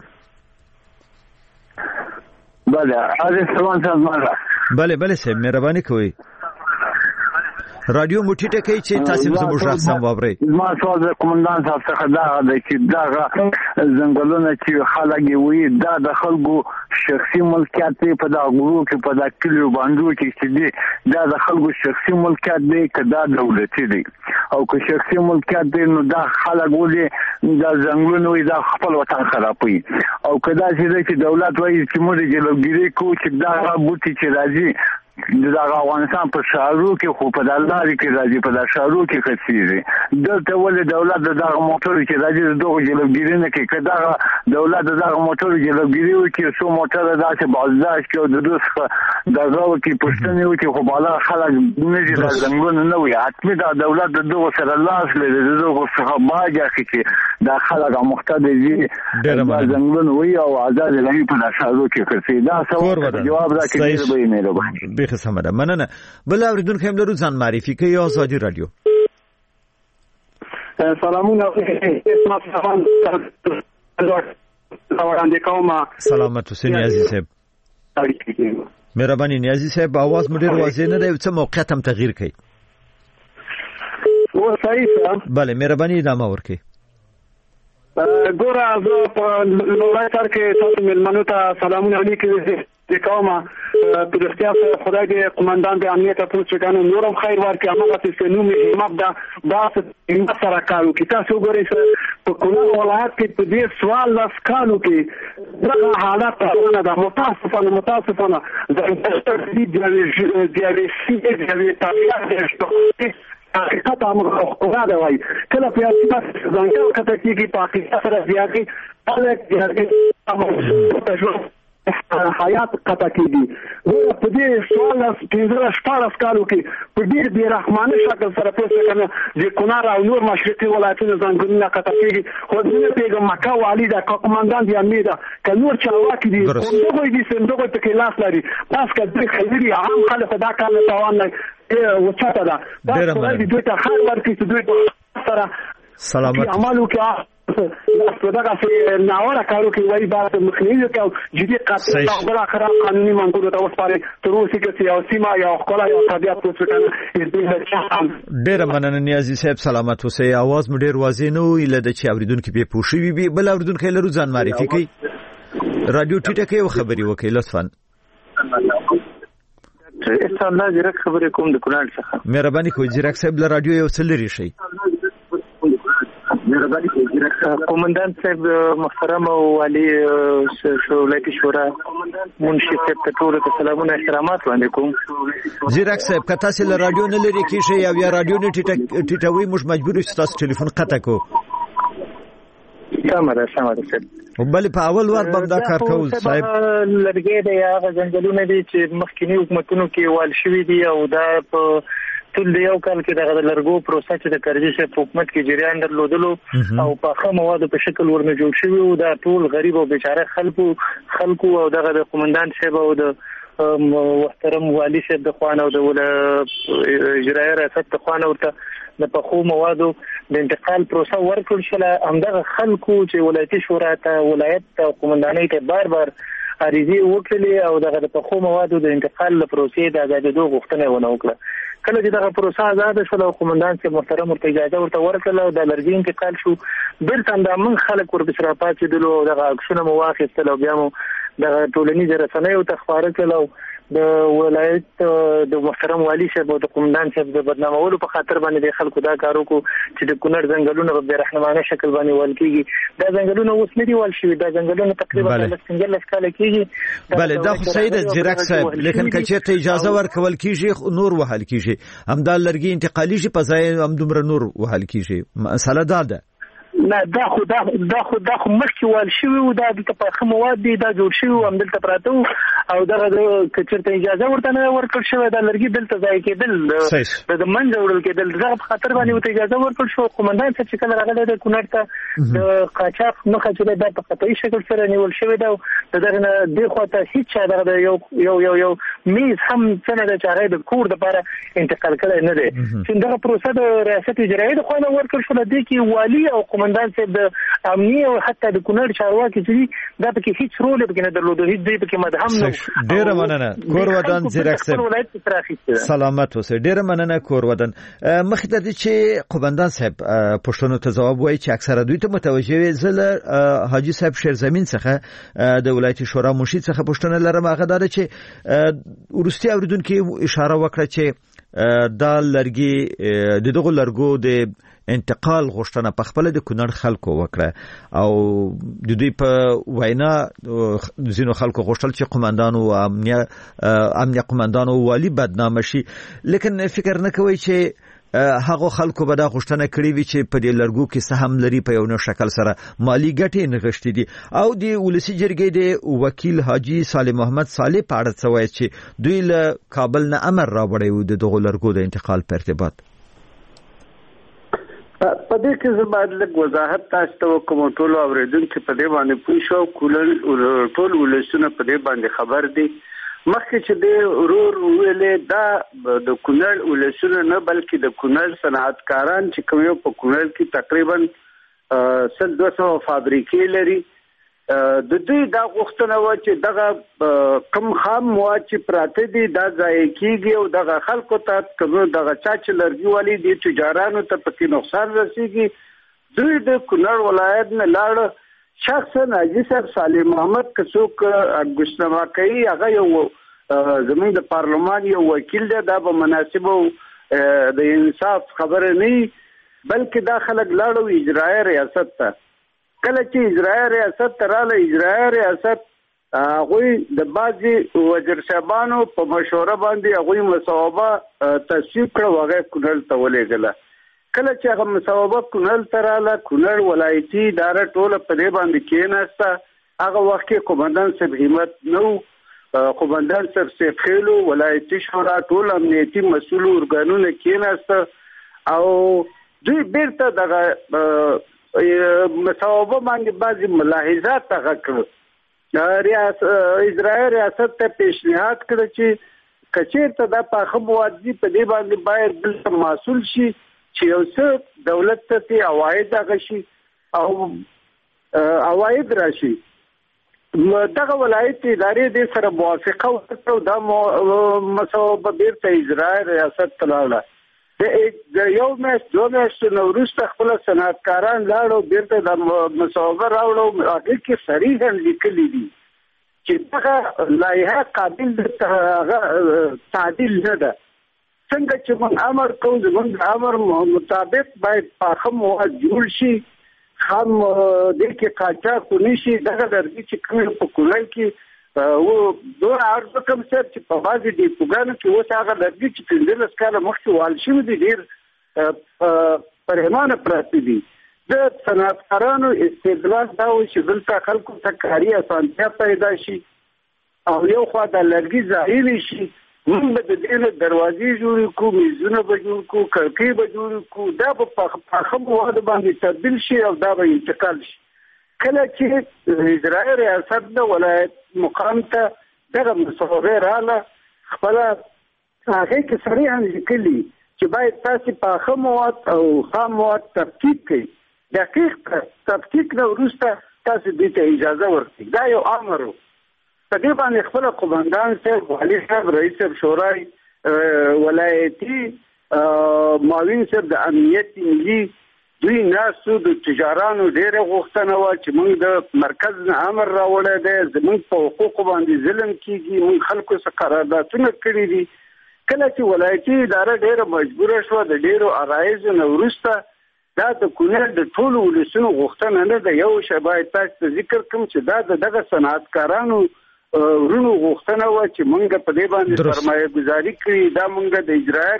بله عزیز سروان صاحب مالا. بله صاحب مهرباني کوئ. رادیو موټی ټکی چې تاسو زموږ راځم واورئ. ما سوال د قومندان صاحب څخه دا دی چې دا ځنګلونه چې خلک وي دا د خلکو شخصي ملکیت دی. په دا غرو کې په دا کلیو باندې چې دی دا د خلکو شخصي ملکیت دی که دا دولتي دی. او که شخصي ملکیت دی نو دا خلک ولې دا ځنګلونه وي دا خپل وطن خرابوي. او که دا چې دولت وایي چې موږ جلوګیري کوو چې دا بوټي چې راځي د افغانستان په شهرو کې خو په دلاري کې راځي په د شهرو کې خسيږي. دلته ولې دولت دغه موټر چې راځي دغه جلوګیري نه کوي. کله دولت دغه موټر جلوګیري وکړي سو موټر داسې بازداشت کوي د دوسه دغه کې پښتنه وکړي خو بالا خلک نه دي څنګه نه وي. حتمي دا دولت دغه سره لاس لري دغه څخه باجه چې دا خلک مختلف دي څنګه وي او آزاد لري په شهرو کې خسي. دا سوال جواب راکړي به نه لري. سمه ده مننه. بل اوریدونکو هم لرو ځان معرفي کوي. ازادي رادیو. سلامونه سلامت اوسئ نیازي صاحب. مهرباني نیازي صاحب आवाज مو ډیر واضح نه دی. څه موقعیت هم تغییر کړئ. و صحیح ده. بله مهرباني ادامه ورکړئ. ګوره زه په لومړی سر کې تاسو مېلمنو ته سلامونه علیکم د کومه په اختیار خدای دې قومندان د امنیت په څرګندو نورم خیر ورکړي. هغه چې نوم یې مبدا دا سره کارو کې تاسو ګورئ په کونړ ولایت کې په دې سوال لاس کالو کې دغه حالت نه ده. متاسفانه د حقیقت امر خدای وای کله په اساس ځانګړي کته کې په حقیقت سره زیاتې الګ حیات قطع کیږي نو په دې سوال 15 کالو کې په ډېر بې رحمانه شکل سره پوسټ کنه د کونړ او نور مشرقي ولایتونو ځنګلونه قطع کیږي خو دې پیغام مکه والی دا قومندان دی امید ک نور چارواکي دي کومه دي صندوق ته کې لاس لري پاس کړي خیري عام خلک دا کار نه توان نه وچاته دا د دوی ته خیر ورکړي چې دوی سره سلامت عملو کې دغه چې ناوړه کارو کې وایي باید مخنیوي کوي جدي قاتل او بل اخر قانوني منګو ته وسپاري تر اوسه کې سیاسي ما یا خپل یا طبيعت څه کنه ډېر مننه نیازي صاحب سلامت اوسئ आवाज مو ډېر واضح نه وي لده چې اوریدونکو به پوښي وي بل اوریدونکو لرو ځان معرفي کوي رادیو ټیټه کې خبري وکړي لطفا الله زیرک خبرې کوم د کونړ څخه مهرباني کوئ زیرک صاحب له رادیو یو څه لري شي قومندان صاحب محترم او والی ولایت شورا منشي صاحب ته ټول سلامونه احترامات وړاندې کوم زیرک صاحب کته سه له رادیو نه لري کیږي یا رادیو نه ټیټوي موږ مجبور یو تاسو ټلیفون قطع کو سمره صاحب وبل په اول وار بم دا کار کوو صاحب لرګي د هغه ځنګلونه دي چې مخکینی حکومتونو کې وال شوی دي او دا په ټول یو کال کې دغه لرګو پروسه چې د کرزي په حکومت کې جریان درلودلو او په خامه موادو په شکل ورنه جوړ شوی او دا ټول غریب او بیچاره خلکو او دغه د قومندان صاحب او د محترم والی صاحب د خوانه او د اجرایي ریاست د خوانه ورته د پخو موادو د انتقال پروسه ورکړل شو همدغه خلکو چې ولایتي شورا ته ولایت ته قومندانۍ ته بار عریضې وکړلې او دغه د پخو موادو د انتقال پروسې د آزادېدو غوښتنه ونه وکړه کله چې دغه پروسه آزاد شول او قومندان چې محترم ورته اجازه ورته ورکړه او د لرګي انتقال شو بیرته د من خلک ورپسې راپاتې دلو دغه عکسونه مو واخیستل او بیا مو دغه ټولنیز رسنیو ته خپاره کړل د ولایت د محترم والی صاحب او د قومندان صاحب د بدنامولو په خاطر باندې د خلکو دا کارو کو چې د کونړ ځنګلونه په رحمانه شکل باندې ول کیږي دا ځنګلونه اوس نه دی ول شوی دا ځنګلونه تقریبا د 15 کال کیږي بله دا خو سید زیرک صاحب لیکن کله ته اجازه ورکول کیږي نور وهل کیږي هم دا لرګي انتقالي شي په ځای هم دومره نور وهل کیږي مسله دا ده نه دا خو مخکې وال شوی او دا د تپاخه مواد دي دا جوړ شوی او دلته پراته او دغه کچرته اجازه ورته نه ورکړل شوی دا لرګي دلته ځای کېدل د منځ وړل کېدل دغه په خاطر باندې ورته اجازه ورکړل شو قومندان چې کله راغلی د کونړ ته د قاچاق مخه چې د په قطعي شکل سره نیول شوی دا دغه نه دی خو ته هیڅ دغه یو میز هم څنګه د چارې د کور د لپاره انتقال کړي نه دي چې دغه پروسه د ریاست اجرایي د خوانه ورکړل شو د کې والی او قومندان صاحب د امنیه او حتی د کونړ چارواکي چې دا پکې هیڅ رول پکې نه درلوده هیڅ دی پکې مدهم نه ډیره مننه کور ودان زیرک صاحب سلامت اوسئ ډیره مننه کور ودان مخکې د دې چې قومندان صاحب پښتنو ته جواب وایي چې اکثره دوی ته متوجه وي زله حاجی صاحب شیرزمین څخه د ولایت شورا منشي څخه پښتنه لرم هغه دا چې ورستي اوریدونکو اشاره وکړه چې دا لرګي د دغه لرګو د انتقال غوښتنه په خپل د کونړ خلکو وکړه او د دوی په وینا زینو خلکو غوښتل چې قومندان او امنیه قومندان او والی بدنامه شي لیکن فکر نه کوي چې هغه خلکو به دا غوښتنه کړې وي چې په دې لرګو کې سهم لري په یو نو شکل سره مالی ګټې نه غشتي دي او د ولسی جرګې د وکیل حاجی صالح محمد صالح په اړه څه وایي چې دوی له کابل نه امر راوړی و د دغه لرګو د انتقال په ارتباط په دې کې زباد لږ وضاحت تاسو ته کوم ټول اوریدونکو په دې باندې پوښتنه ټول ولسونه په دې باندې خبر دي مخکې چې د ورور ویلې دا د کونړ ولسونه نه بلکې د کونړ صنعتکاران چې کوم په کونړ کې تقریبا 200 فابریکې لري د دوی دا غوښتنه و چې دغه کم خام مواد چې پراته دي دا ځای کېږي او دغه خلکو ته کوم دغه چا چې لرګي والی دي تجارانو ته پکې نقصان رسیږي دوی د کونړ ولایت نه لاړ شخصا حاجی صاحب صالح محمد کڅوک اګوستما کوي هغه یو زموږ د پارلمان یو وکیل دی دا به مناسب د انصاف خبره نه بلکې دا خلک لاړو اجرایي ریاست ته کله چې اجرایي ریاست تراله اجرایي ریاست هغه د بازي وزیر صاحبانو په مشوره باندې هغه مصوبه تصویب کړو هغه کونړ ته ولېږله کله چې هغه مصوبه کونړ تراله کونړ ولایتي اداره ټول په دې باندې کېناسته هغه وخت کې قومندان صاحب همت نو، قومندان صاحب سیفخیلو ولایتي شورا ټول امنیتي مسؤل ارګانونه کېناسته او دوی بیرته دغه مصوبه باندې بعضې ملاحظات هغه کړ. اجرایي ریاست ته پیشنهاد کړ چې که چېرته دا پاخه مواد دي په دې باندې باید دلته محصول شي چې یو څه دولت ته عواید هغه شي او عواید راشي. دغه ولایت ادارې دې سره موافقه وکړه، دا مصوبه بیرته اجرایي ریاست ته لاړه. د یو میاشت 2 میاشتو نه وروسته خپل صنعتکاران لاړو بیرته د مصوبه راوړو، هغې کې صریحا لیکلي دي چې دغه لایحه قابل د تعدیل نه ده. څنګه چې موږ امر کوو زموږ د امر مطابق باید پاخه مواد جوړ شي، هم دې کې قاچاق ونی شي. دغه لرګي چې کوم په کونړ کې و دوه عرض کوم سر چې په بعضې ډیپوګانو کې اوس هغه لرګي چې 15 کاله مخکې وال شوي دي ډېر پرېمانه پراته دي. د صنعتکارانو استدلال دا و چې دلته خلکو ته کاري اسانتیا پیدا شي او یو خوا د لرګي ظاهري شي. موږ به د دې نه دروازې جوړې کړو، میزونه به جوړ کړو، کړکۍ به جوړې کړو، دا به په پاخه موادو باندې تبدیل شي او دا به انتقال شي. کله چې اجرایي ریاست د ولایت مقام ته دغه مصوبه راغله، خپله هغې کې صریحا لیکلي چې باید تاسې پاخه مواد او خام مواد تفکیک کړئ. دقیق تفکیک نه وروسته تاسې دې ته اجازه ورکړئ. دا یو امر و. په دې باندې خپل قومندان صاحب، والي صاحب، رئیس صاحب شورای ولایتي، معاون صاحب د امنیت ملي، دوی ناسو د تجارانو ډېره غوښتنه وه چې موږ د مرکز نه امر راوړی دی، زموږ په حقوقو باندې ظلم کېږي، موږ خلکو څخه قراردادونه کړي دي. کله چې ولایتي اداره ډېره مجبوره شوه د ډېرو عرایضو نه وروسته، دا د کونړ د ټولو ولسونو غوښتنه نه ده. یو شی باید تاسو ته ذکر کړم چې دا د دغه صنعتکارانو ورونو غوښتنه وه چې موږ په دې باندې سرمایه گذاري کړي. دا موږ د اجرایي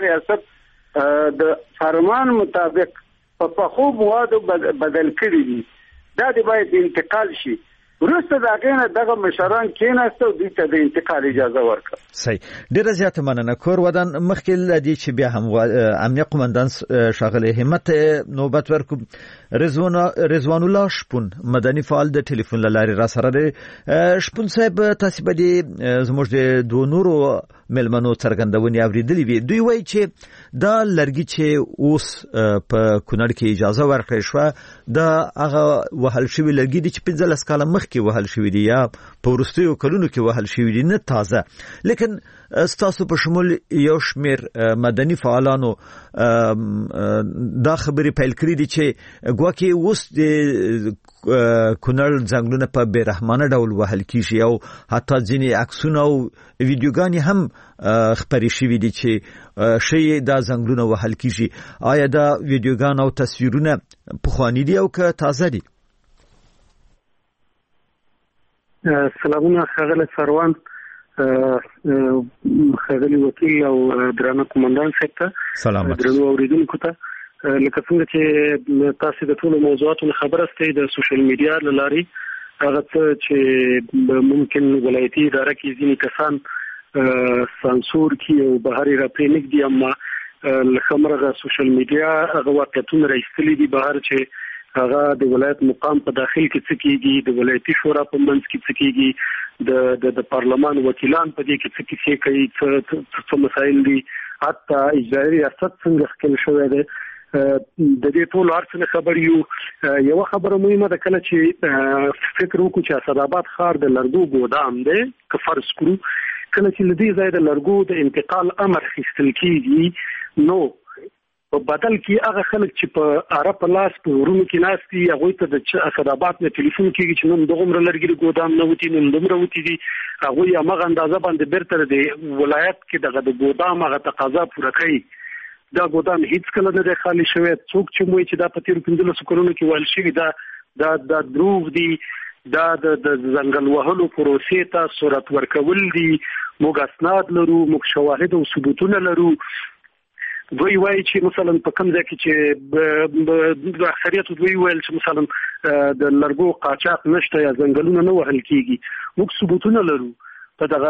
ریاست د فرمان مطابق په پخو موادو بدل کړي دي. دا دې باید انتقال شي. وروسته د هغې نه دغه مشران کېناسته او دوی ته د انتقال اجازه ورکړه. صحیح، ډېره زیاته مننه. کور ودان مخکې له دې چې بیا هم امنیه قومندان ښاغلی همت نوبت ورکړو، رضوان الله شپون مدني فعال د ټلیفون له لارې را سره دی. شپون صاحب، تاسې به دې زموږ د دوو نورو مېلمنو څرګندونې اورېدلې وي. دوی وایي چې دا لرګي چې اوس په کونړ کې اجازه ورکړې شوه، دا هغه وهل شوي لرګي دي چې 15 کاله مخکې وهل شوي دي یا په وروستیو کلونو کې وهل شوي دي، نه تازه. لیکن ستاسو په شمول یو شمېر مدني فعالانو دا خبرې پیل کړې دي چې ګواکې اوس د کونړ ځنګلونه په بېرحمانه ډول وهل کېږي او حتی ځینې عکسونه او ویډیوګانې هم خپرې شوي دي چې ښیي دا ځنګلونه وهل کېږي. آیا دا ویډیوګان او تصویرونه پخواني دي او که تازه دي؟ سلامونه ښاغلی سروان، ښاغلی وکیل او درانه قومندان صاحب ته، سلامت درنو اوریدونکو ته. لکه څنګه چې تاسو د ټولو موضوعاتو خبره ستئ د سوشل میډیا له لارې، هغه څه چې ممکن ولایتي اداره کې ځینې کسان سانسور کی او بهر را پرېنږدي، اما لخمرغه سوشل میډیا هغه واقعیتونه راایستلي دي بهر چې هغه د ولایت مقام په داخل کې څه کېږي، د ولایتي شورا په منځ کې څه کېږي، د پارلمان وکیلان په دې کې څه کیسې کوي، څه مسایل دي، حتی اجرایي ریاست څنګه ښکل شوی دی. د دې ټولو هر څه نه خبر یو. یوه خبره مهمه ده، کله چې فکر وکړو چې اسداباد ښار د لرګو ګودام دی، که فرض کړو کله چې له دې ځایه د لرګو د انتقال امر اخیستل کېږي، نو په بدل کې هغه خلک چې په اره په لاس په ورونو کې ناست دي، هغوی ته د اسداباد نه ټلیفون کېږي چې نن دغومره لرګي د ګودام نه وتي، نن دومره وتي دي. هغوی همغه اندازه باندې بیرته د ولایت کې دغه د ګودام هغه تقاضا پوره کوي. دا ګودام هیڅ کله نه دی خالي شوی. څوک چې موي چې دا په تیرو 15 کلونو کې ویل شوي دا دروغ دي، دا د ځنګل وهلو پروسې ته صورت ورکول دي. موږ اسناد لرو، موږ شواهد او ثبوتونه لرو. دوی وایي چې مثلا په کوم ځای کې چې د اکثریت دوی ویل چې مثلا د لرګو قاچاق نشته یا ځنګلونه نه وهل کیږي موږ ثبوتونه لرو په دغه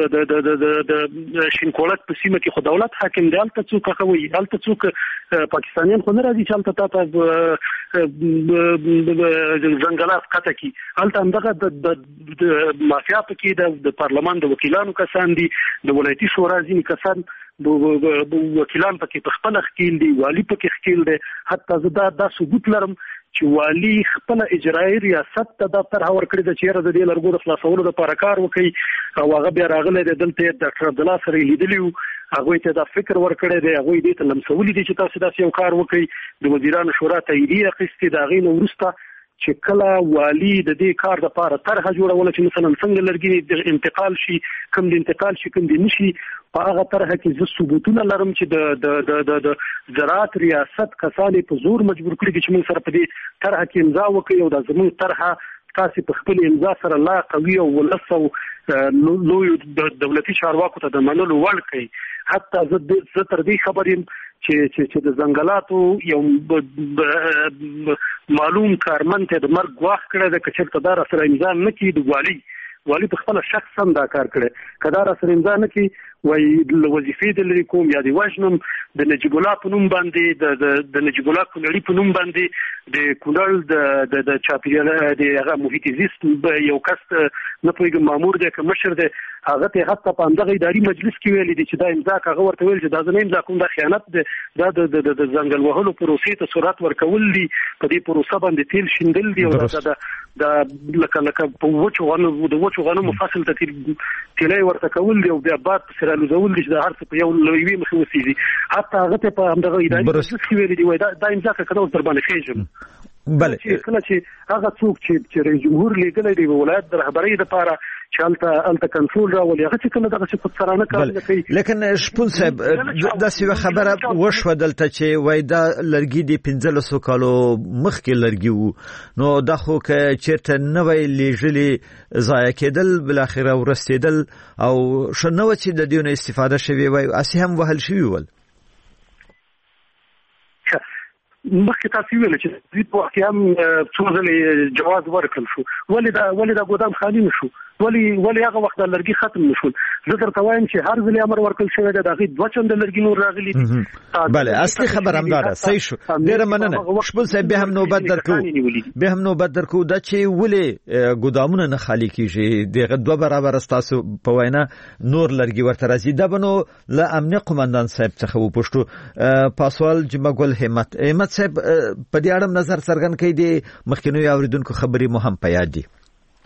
د شینکولت په سیمه کې خو دولت حاکم دی هلته څوک کوي هلته څوک پاکستانیان خو نه راځي چې هلته تاته ځنګلات قطع کی هلته همدغه د مافیا پکې د پارلمان د وکیلانو کسان دي د ولایتي شورا ځینې کسان وکیلان پکې په خپل خکیل دي والی پکې خکیل دي حتی زه دا ثبوت لرم چې والی خپل اجرایي ریاست ته د طرح ورکړي د چیرې د لرګو د خلاصولو لپاره کار وکړي او هغه بیا راغلی د دلته ډاکټر عبد الله سره لیدلی هغه ته دا فکر ورکړی دی هغه دې ته لمسولي دي چې تاسو داسې یو کار وکړي د وزیرانو شورا تاییدیه اخیستې د هغې نه وروسته چې کله والی د دې کار لپاره طرح جوړول چې مثلا څنګه لرګي د انتقال شي کوم د انتقال شي کوم د نشي په هغه طرح کې زه ثبوتونه لرم چې د زراعت ریاست کسانې په زور مجبور کړي چې موږ سره په دې طرح کې امضا وکړي او دا زموږ طرح تاسو په خپل امضا سره لا قوي او ولسو لوی دولتي چارواکو ته د منلو وړ کړي حتی زه تر دې خبر یم چې د ځنګلاتو یو معلوم کارمند ته د مرګ غواخ کړی د کچرته دار سره امضا نه کړي د والی په خپل شخص هم دا کار کړی کدار سره امضا نه کړي وای وظیفې د لري کوم یا د وژنم د نجیب الله په نوم باندې د نجیب الله کونړي په نوم باندې د کونړ د چاپیریال د هغه محیط زیست یو کس نه پوهیږم مامور دی که مشر دی هغه ته حتی په همدغه اداري مجلس کې ویلي دي چې دا امضا هغه ورته ویل چې دا زه نه امضا کوم دا خیانت دی دا د ځنګل وهلو پروسې ته سرعت ورکول دي په دې پروسه باندې تیل شیندل دي او دا لکه په وچو غنمو فصل ته تیلای ورته کول دي او بیا بعد سره لوزول دي چې د هر څه په یو لوی مخ وسیږي حتی هغه ته په همدغه اداري مجلس کې ویلي دي وای دا امضا کړه تر باندې خېژم بله کله چې هغه څوک چې رئیس جمهور لیدلی دی ولایت د رهبرۍ لپاره چې هلته کنټرول راولي هغه چې کله دغه څه خودسرانه کار نه کوي لیکن شپون صاحب داسې یوه خبره وشوه دلته چې وایي دا لرګي د 1500 کالو مخکې لرګي وو نو دا خو که چېرته نه وی لیږلي ضایع کېدل بالاخره ورستېدل او ښه نه وه چې د دې نه استفاده شوې وای هسې هم وهل شوي ول مخکې تاسو ویل چې دوی په وخت هم څو ځلې جواز ورکړل شو ولې دا ګودام خالي نشو ولې هغه وخت د لرګي ختم نشول زه درته وایم چې هر ځل امر ورکړل شوی دی د هغې دوه چنده لرګي نور راغلي دي بله اصلي خبر همدا ده صحیح شو ډېره مننه شپون صاحب بیا هم نوبت درکو دا چې ولې ګودامونه نه خالي کېږي دغه دوه برابره ستاسو په وینا نور لرګي ورته راځي دا به نو له امنیه قمندان صاحب څخه وپوښتو پاسوال جمعګل همت صاحب په دې اړه نظر څرګند کړي د مخکینو اوریدونکو خبرې مو هم په یاد دي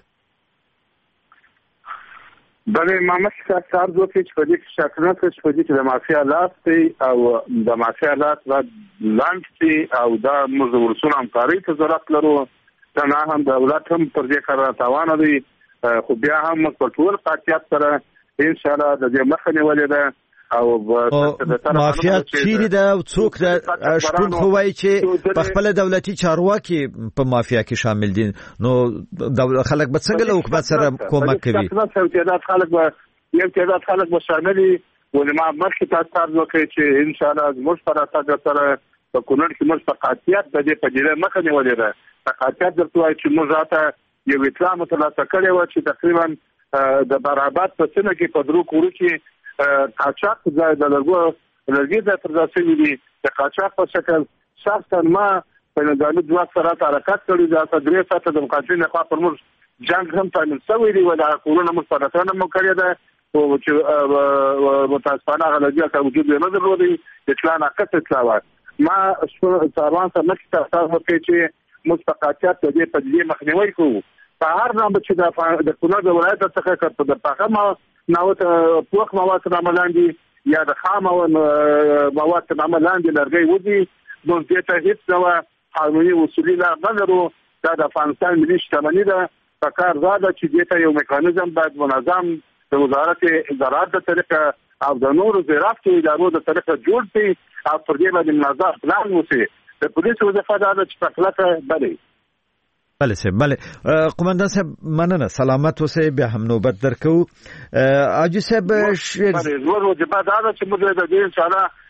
بله محمد صاحب عرض وکړي چې په دې کې شک نه کوي چې د مافیا لاس دی او د مافیا لاس باید لاندې شي او دا موږ ورسونه همکارۍ ته ضرورت لرو دا نه هم دولت هم پر دې کار راتوانه دی خو بیا هم موږ په ټول قاطعیت سره انشاءالله د دې مخه نیولې ده او مافیا چیرې ده او څوک ده شپون خو وایي چې په خپل دولتي چارواکي په مافیا کې شامل دي نو خلک به څنګه له حکومت سره کومک کوي یو تعداد خلک به شامل وي ولې ما مخکې تاسو عرض وکړی چې انشاءالله زموږ په راتګ سره په کونړ کې موږ په قاطعیت د دې په جریان مخه نیولې ده په قاطعیت درته وایي چې موږ راته یو اطلاع مترلاسه کړې وه چې تقریبا د براباد په سیمه کې په درو کورو کې قاچاق ځای د لرګي ځای پر ځای شوي دي د قاچاق په شکل شخصا ما په نظامي ځواک سره حرکت کړی دا په 3 ساعته د مقاتلینو لخوا پر موږ جنګ هم تامین شوی دی او دا کورونه موږ سره ترنه مو کړی ده او چې متاسفانه هغه لرګي ته وجود نه درلودي اطلاع ناقص اطلاع وه ما ساروان سره مخکې تاسو وکړئ چې موږ په قاطعیت د دې پدیدې مخنیوی کوو په هر نامه چې د کونړ د ولایت څخه د پاخه ناوت پوخ مواد نامه لاندې یا د خام مواد نامه لاندې لرګي ودی نو دې ته هیڅ ډول قانوني اصولي نه لرو دا د افغانستان ملي شتمني ده په کار زاده چې دې ته یو میکانیزم باید منظم د وزارت زراعت د طریقه او د نورو زراعتي ادارو د طریقه جوړ شي او پر دې باندې منظم پلان وشي د پولیسو وظیفه ده چې په خلاصه بلې بله صاحب بله قمندان صاحب مننه سلامت اوسئ بیا هم نوبت درکو حاجي صاحب زور وجبه دا ده چې موږ د دې انشاءالله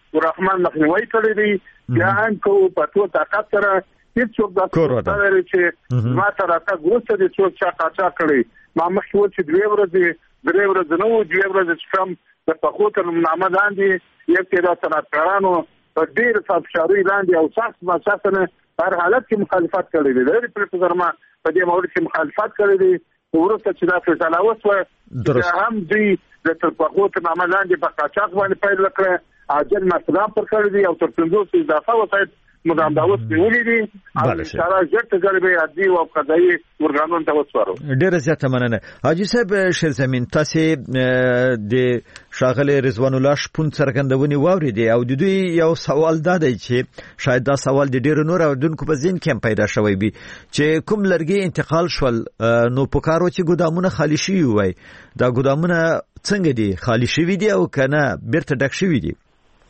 ورحمان مخنیوي کړی دی بیا هم کو په تو طاقت سره هیڅوک د څه چې ما سره تا ګوسه دي څوک چا قاچا کړی ما مخکې چې 2 ورځې نو 2 ورځې چې د پخوتر نامه لاندې یو کې د صنعتکارانو په ډیر فشاري لاندې او سخت مسافنه هر حالت کې مخالفت کړی دی د پروفیسور ما په دې مورد کې مخالفت کړی دی ورته چې دا فیصله وسوه هم دوی د پخوتر نامه لاندې په قاچاق باندې پیل وکړه عاجل مسله پر کړی دی او تر 50 اضافه وسایل مدام داوود نیولې دي او اشاره جټ ضربه عادي او قضایي ورغانون ته وسوارو ډیر زیاته مننه حاجی صاحب شیرزمین تاسو د شاغله رضوان الله شپون څرګندونې واوریدي او د دوی یو سوال دا دی چې شاید دا سوال د ډیر نور اوردونکو په ذهن کې پیدا شوی وي چې کوم لرګي انتقال شول نو پکارو چې ګودامونه خالی شي وي دا ګودامونه څنګه دي خالی شوی دي او کنه بیرته ډک شوی دي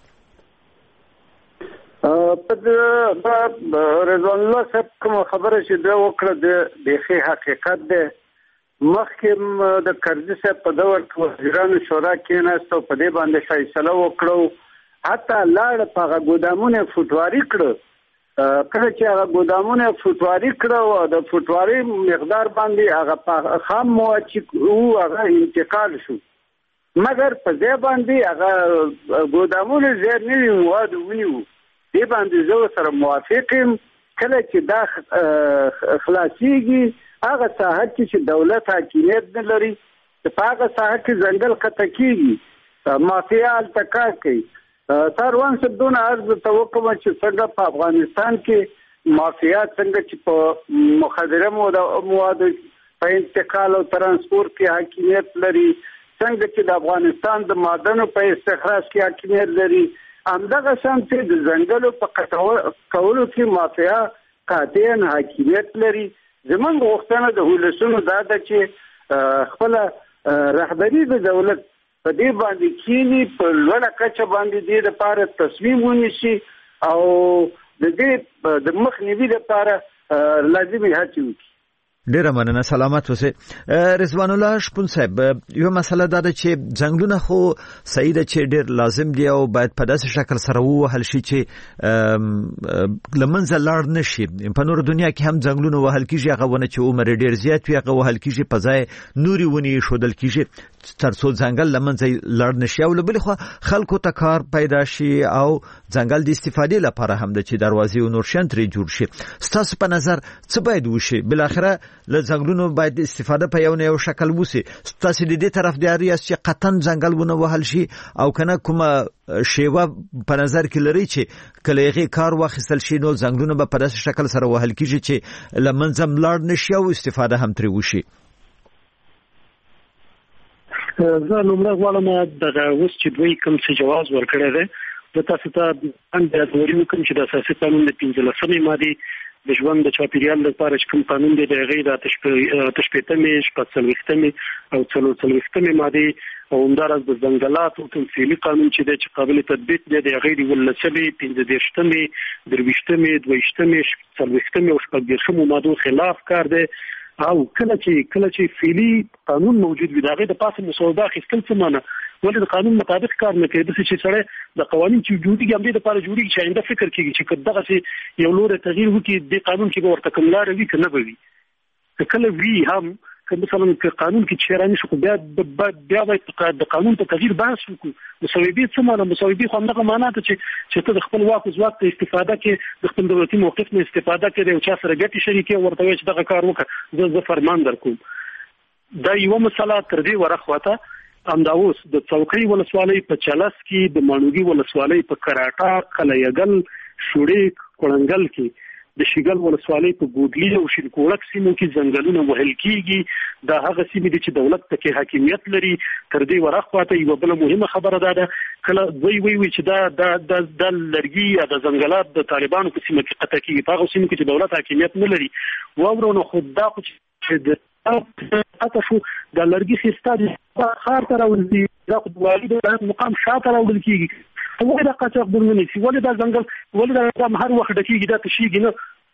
رضوان الله صاحب کوم خبره چې دا وکړه د حقیقت ده مخکې د کرزي صاحب په دور کې وزیرانو شورا کې ناستو په دې باندې فیصله وکړو حتی لاړ په ګودامونه فوټواري کړو کله چې هغه ګودامونه فوټواري کړو او د فوټواري مقدار باندې هغه خام مواد چې هغه انتقال شو مګر په دې باندې هغه ګودامونه زیر نه مواد ونیو دې باندې زه سره موافقم کله چې دا خلاصيږي هغه ساحه چې دولت حاکمیت نه لري په هغه ساحه کې ځنګل قطع کیږي مافیا التکار کوي سروان سدون عرض توقع چې څنګه په افغانستان کې مافیا څنګه چې په مخدره مواد په انتقال او ترانسپورت کې حاکمیت لري څنګه چې د افغانستان د معدنو په استخراج کې حاکمیت لري همدغه شان چې د ځنګلو په قطع کولو کې مافیا قاطعاً حاکمیت لري زمونږ غوښتنه د ولسونو دا ده چې خپل رهبري د دولت په دې باندې کینی په لوړه کچه باندې دې لپاره تصمیم ونیسي او د دې د مخنیوي لپاره لازمي هڅې وکړي ډیره مننه سلامت اوسه رضوان الله شپون صاحب یو مسله دا ده چې ځنګلونه خو صحیح ده چې ډیر لازم دی او باید په داسې شکل سره وهل شي چې لمنځه لاړ نشي په نور دنیا کې هم ځنګلونه وهل کیږي هغه ونه چې عمر ډیر زیات وي هغه وهل کیږي په ځای نوري ونی شودل کیږي ترڅو ځنګل لمنځه لاړ نشي او بل خو خلکو ته کار پیدا شي او ځنګل د استفادې لپاره هم د چې دروازې او نور شان ترې جوړ شي ستاسو په نظر څه باید وشي بل اخره له ځنګلونو باید استفاده په یو شکل وسی تاسو د دې طرفدار یاست چې قطن ځنګلونه وهل شي او کنه کومه شیوه په نظر کې لري چې کله یې کار واخیستل شي نو ځنګلونه به په داسې شکل سره وهل کیږي چې لمنځم لاړ نشي او استفاده هم ترې وشي زه لومړی غواړم دغه اوس چې دوی کوم څه جواز ورکړی دی زه تاسو ته اندازوري وکړم چې د اساسي قانون د 15مې ماده د ژوند د چاپیریال لپاره چې کوم قانون دی د غیر د تشپیتمې شپږمې او څلورمې ماده او همدارس د ځنګلات او تمثيلي قانون چې د قابل تطبیق دی د غیر ولسمې 15مې 22مې 24مې او 25مې ماده خلاف کار دی او کله چې فعلی قانون موجود وي دغه د پاسه مسوده خپل څه معنی ولې د قانون مطابق کار نه کوي د څه چې سره د قوانين چې جوړیږي هم د لپاره جوړیږي چې آینده فکر کوي چې دغه چې یو لور تغییر وکړي د قانون کې ورته کوم لار وي کنه وي کله وی هم که مثلا په قانون کې چیرانی شو بیا د قانون په تغییر بحث وکړو مساویت څه معنی مساویت خو همدغه معنی ته چې ته د خپل واک ته استفاده کې د خپل دولتي موقف نه استفاده کې او چا سره ګټي شریکي ورته چې دغه کار وکړه زه فرمان درکوم دا یو مسله تر دې ورخواته امداوس د څوکۍ ولسوالۍ په چلس کې د مانوګي ولسوالۍ په کراټا قلیهګل شوړې کولنګل کې د شیګل ولسوالۍ په ګودلی او شینکوړک سیمو کې ځنګلونه وهل کیږي دا هغه سیمې دي چې دولت ته حاکمیت لري تر دې ورخواته یو بل مهمه خبره ده کله وی چې دا د لرګي یا د ځنګلات د طالبانو په سیمه کې قطع کیږي په هغه سیمو کې چې دولت حاکمیت نه لري وورونو خود دا چې د تاسو د لرګي خسته خار تر ولدي دا خو والي د مقام شاته راوړل کیږي ولې دا قاچاق درنه نشي ولې دا ځنګل ولې دا هر وخت دکېږي دا تشيږي نه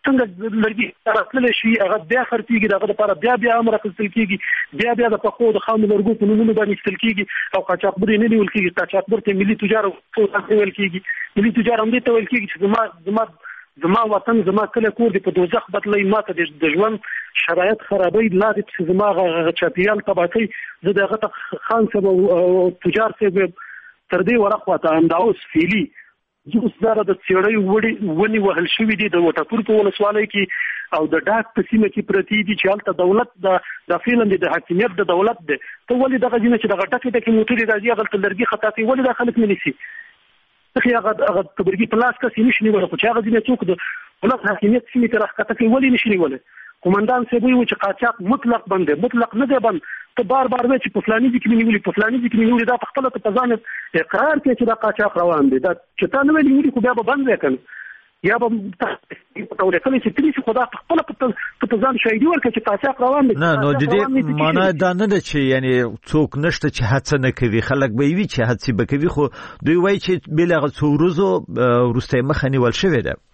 څنګه لرګي راتللی شي هغه بیا خرڅېږي دغه لپاره بیا امر اخیستل کېږي بیا د پخو د خامو لرګو په نومونو باندې اخیستل کېږي او قاچاقبر یې نه نیول کېږي قاچاقبر ته ملي تجار ویل کېږي ملي تجار همدې ته ویل کېږي چې زما وطن زما کلی کور دی په دوزخ بدلوي ماته د ژوند شرایط خرابوي لا دې چې زما چاپېریال تباه کوي زه د هغه ته خان صاحب او تجار صاحب تر دې ورخواته همداوس فعلي اوس دا د څېړۍ ونې وهل شوي دي د وټپور په ولسوالۍ کې او د ډاک په سیمه کې پرتې دي چې هلته دولت د فعلا د حاکمیت د دولت دی ته ولې دغه ځینې چې دغه ډکې موټرې راځي هغلته لرګي خطا کوي ولې دا خلک نه نیسي ځکه هغه تبرګي په لاس کسې نشي نیولی خو چې هغه ځینې څوک د ولس حاکمیت سیمې ته راښکته کوي ولې نشي نیولی قومندان صاحب وایي چې قاچاق مطلق بند دی مطلق نه دی بند ته بار وایي چې په فلاني ځای کې مې نیولي په فلاني ځای کې مې نیولي دا په خپله ته په ځان اقرار کوي چې دا قاچاق روان دی دا چې تا نه ویل نیولي خو بیا به بند دی که نه یا به تولیکلی چې ته نیسي خو دا په خپله په ځان شاهدي ورکړه چې قاچاق روان دی نه نو د دې معنا دا نه ده چې یعنې څوک نشته چې هڅه نه کوي خلک به وي چې هڅې به کوي خو دوی وایي چې بې له هغه څو ورځو وروسته مخه نیول شوې ده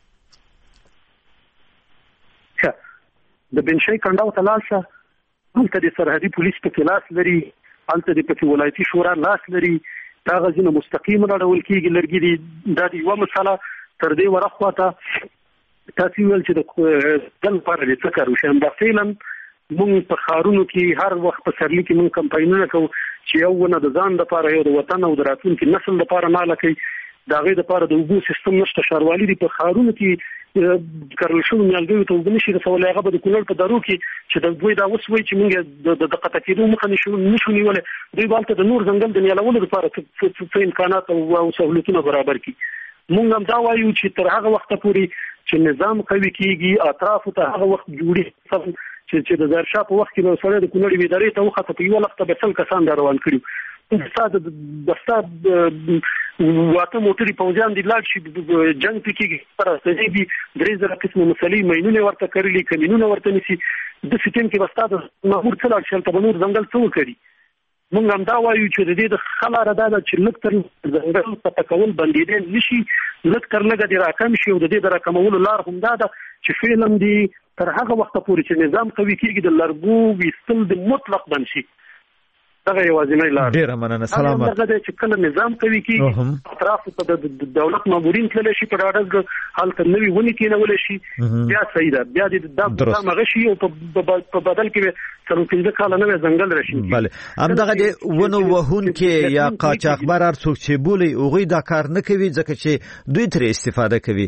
د بنشۍ کنډاو ته لاړ شه هلته د سرحدي پولیس پکې لاس لري هلته د پکې ولایتي شورا لاس لري دا هغه ځینې مستقیم راډول کېږي لرګي دي دا د یوه مسله تر دې ورخواته تاسې ویل چې د دل لپاره دې څه کار وشي همدا فعلا موږ په ښارونو کې هر وخت په سرلي کې موږ کمپاینونه کوو چې یو ونه د ځان لپاره یو د وطن او د راتلونکي نسل لپاره ناله کوي د هغې دپاره د اوبو سیستم نشته ښاروالي دي په ښارونو کې کرل شوي نیالګیو ته اوبه نشي رسولی هغه به د کونړ په درو کې چې د دوی دا اوس وایي چې موږ د قطع کېدو مخه نشو نیولی دوی به هلته د نور ځنګل د نیالولو لپاره څه امکانات او سهولتونه برابر کړي موږ هم دا وایو چې تر هغه وخته پورې چې نظام قوي کېږي اطرافو ته هغه وخت جوړي چې د ظاهرشاه په وخت کې به سړی د کونړ ادارې ته وخته په یوه لخته به 100 کسان دا روان کړي د ستا واته موټرې پوځیان دي لاړ شي جنګ پې کېږي راستنې دي 3000 قسمه مسلې ماینونه ورته کرلي کمینونه ورته نیسي داسې ټیم کې به ستا د مامور څه لاړ شي هلته به نور ځنګل څه وکړي موږ هم دا وایو چې د دې د ښه لاره دا ده چې لږ تر ځنګل پته کول بندېدی نه شي لږ تر لږه دې راکم شي او د دې د راکمولو لار هم دا ده چې فعلا دې تر هغه وخته پورې چې نظام قوي کېږي د لرګو ویستل د مطلق بند شي دغه یوازینۍ لار ډېره مننه سلامت هغه دی چې کله نظام قوي کېږي اطرافو ته د دولت مامورین تللی شي په ډاډه هلته نوي ونې کېنولی شي بیا صحیح ده بیا دې دا مغه شي او په بدل کې 4-5 کاله نوی ځنګل راشي بله همدغه د ونو وهونکي یا قاچاقبر هر څوک چې بولي هغوی دا کار نه کوي ځکه چې دوی ترې استفاده کوي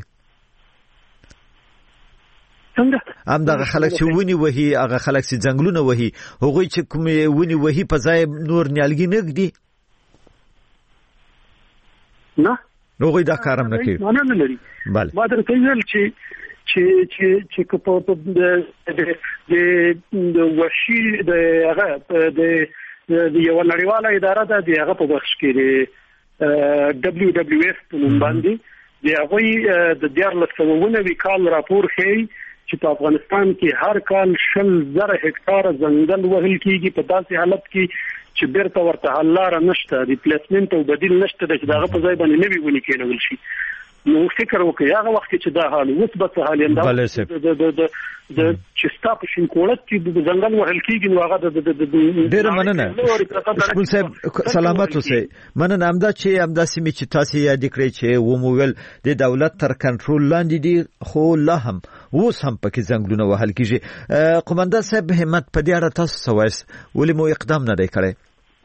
همدغه خلک چې ونی وهي هغه خلک چې ځنګلونه وهي هغوی چې کوم ونی وهي په ځای نور نیالګي نه ږدي نه هغوی دا کار هم نه کوي معنا نه لري ما درته ویل چې د وحشي د هغه د یو نړیواله اداره ده د هغه په بخش کې WWF په نوم باندې د هغوی د 1400 کال راپور ښیي چې په افغانستان کې هر کال 100,000 هکتاره ځنګل وهل کېږي په داسې حالت کې چې بیرته ورته حل لاره نشته ریپلیسمنټ او بدیل نشته چې دغه په ځای باندې نوي ونې کېنول شي نو فکر وکړئ هغه وخت چې دا حال اوس به څه حال د چې ستا په شینکوړک کې د ځنګل وهل کېږي نو هغه ډېره مننه شپون صاحب سلامت اوسئ مننه همدا سیمې چې تاسې یاد کړئ چې ومویل د دولت تر کنټرول لاندې دي خو لا هم اوس هم پکې ځنګلونه وهل کېږي قومندان صاحب همت په دې اړه تاسو څه وایاست ولې مو اقدام نه دی کړی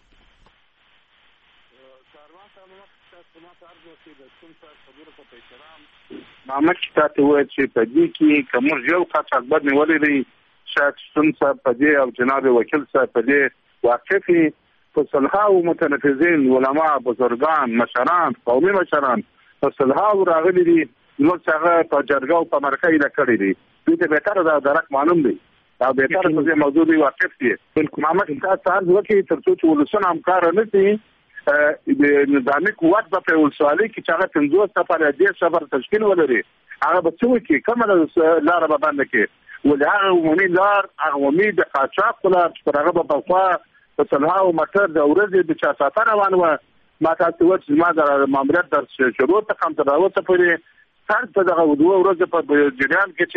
محمد چې تاسو وایي چې په دې کې کوم یو قاچاقبر نیولې دی شاید شتون صاحب په دې او جناب وکیل صاحب په دې واقفي په صلحاو متنفذین علما بزرگان مشران قومي مشران په صلحاو راغلي دي نو څنګه په جرګه او په مرکه یې کړی دي دوی ته به تر دا درک معلوم دی دا به تر په دې موضوع دی واقف دي محمد تاسو هر وخت تر څو چې ولسونه همکار نه دي د نظامی قوت په ولسوالۍ کې چې هغه 50 سفر دې سفر تشکیل ولري هغه به څه وکړي کومه لار به باندې کې ولې هغه عمومي لار هغه عمومي د قاچاق لار چې هغه په خوا په صلحاو مټر د ورځې د چا سفر روان و ما تاسو چې ما د ماموریت در شروع ته کوم تر اوسه پورې هر څه دغه 2 ورځې په جریان کې چې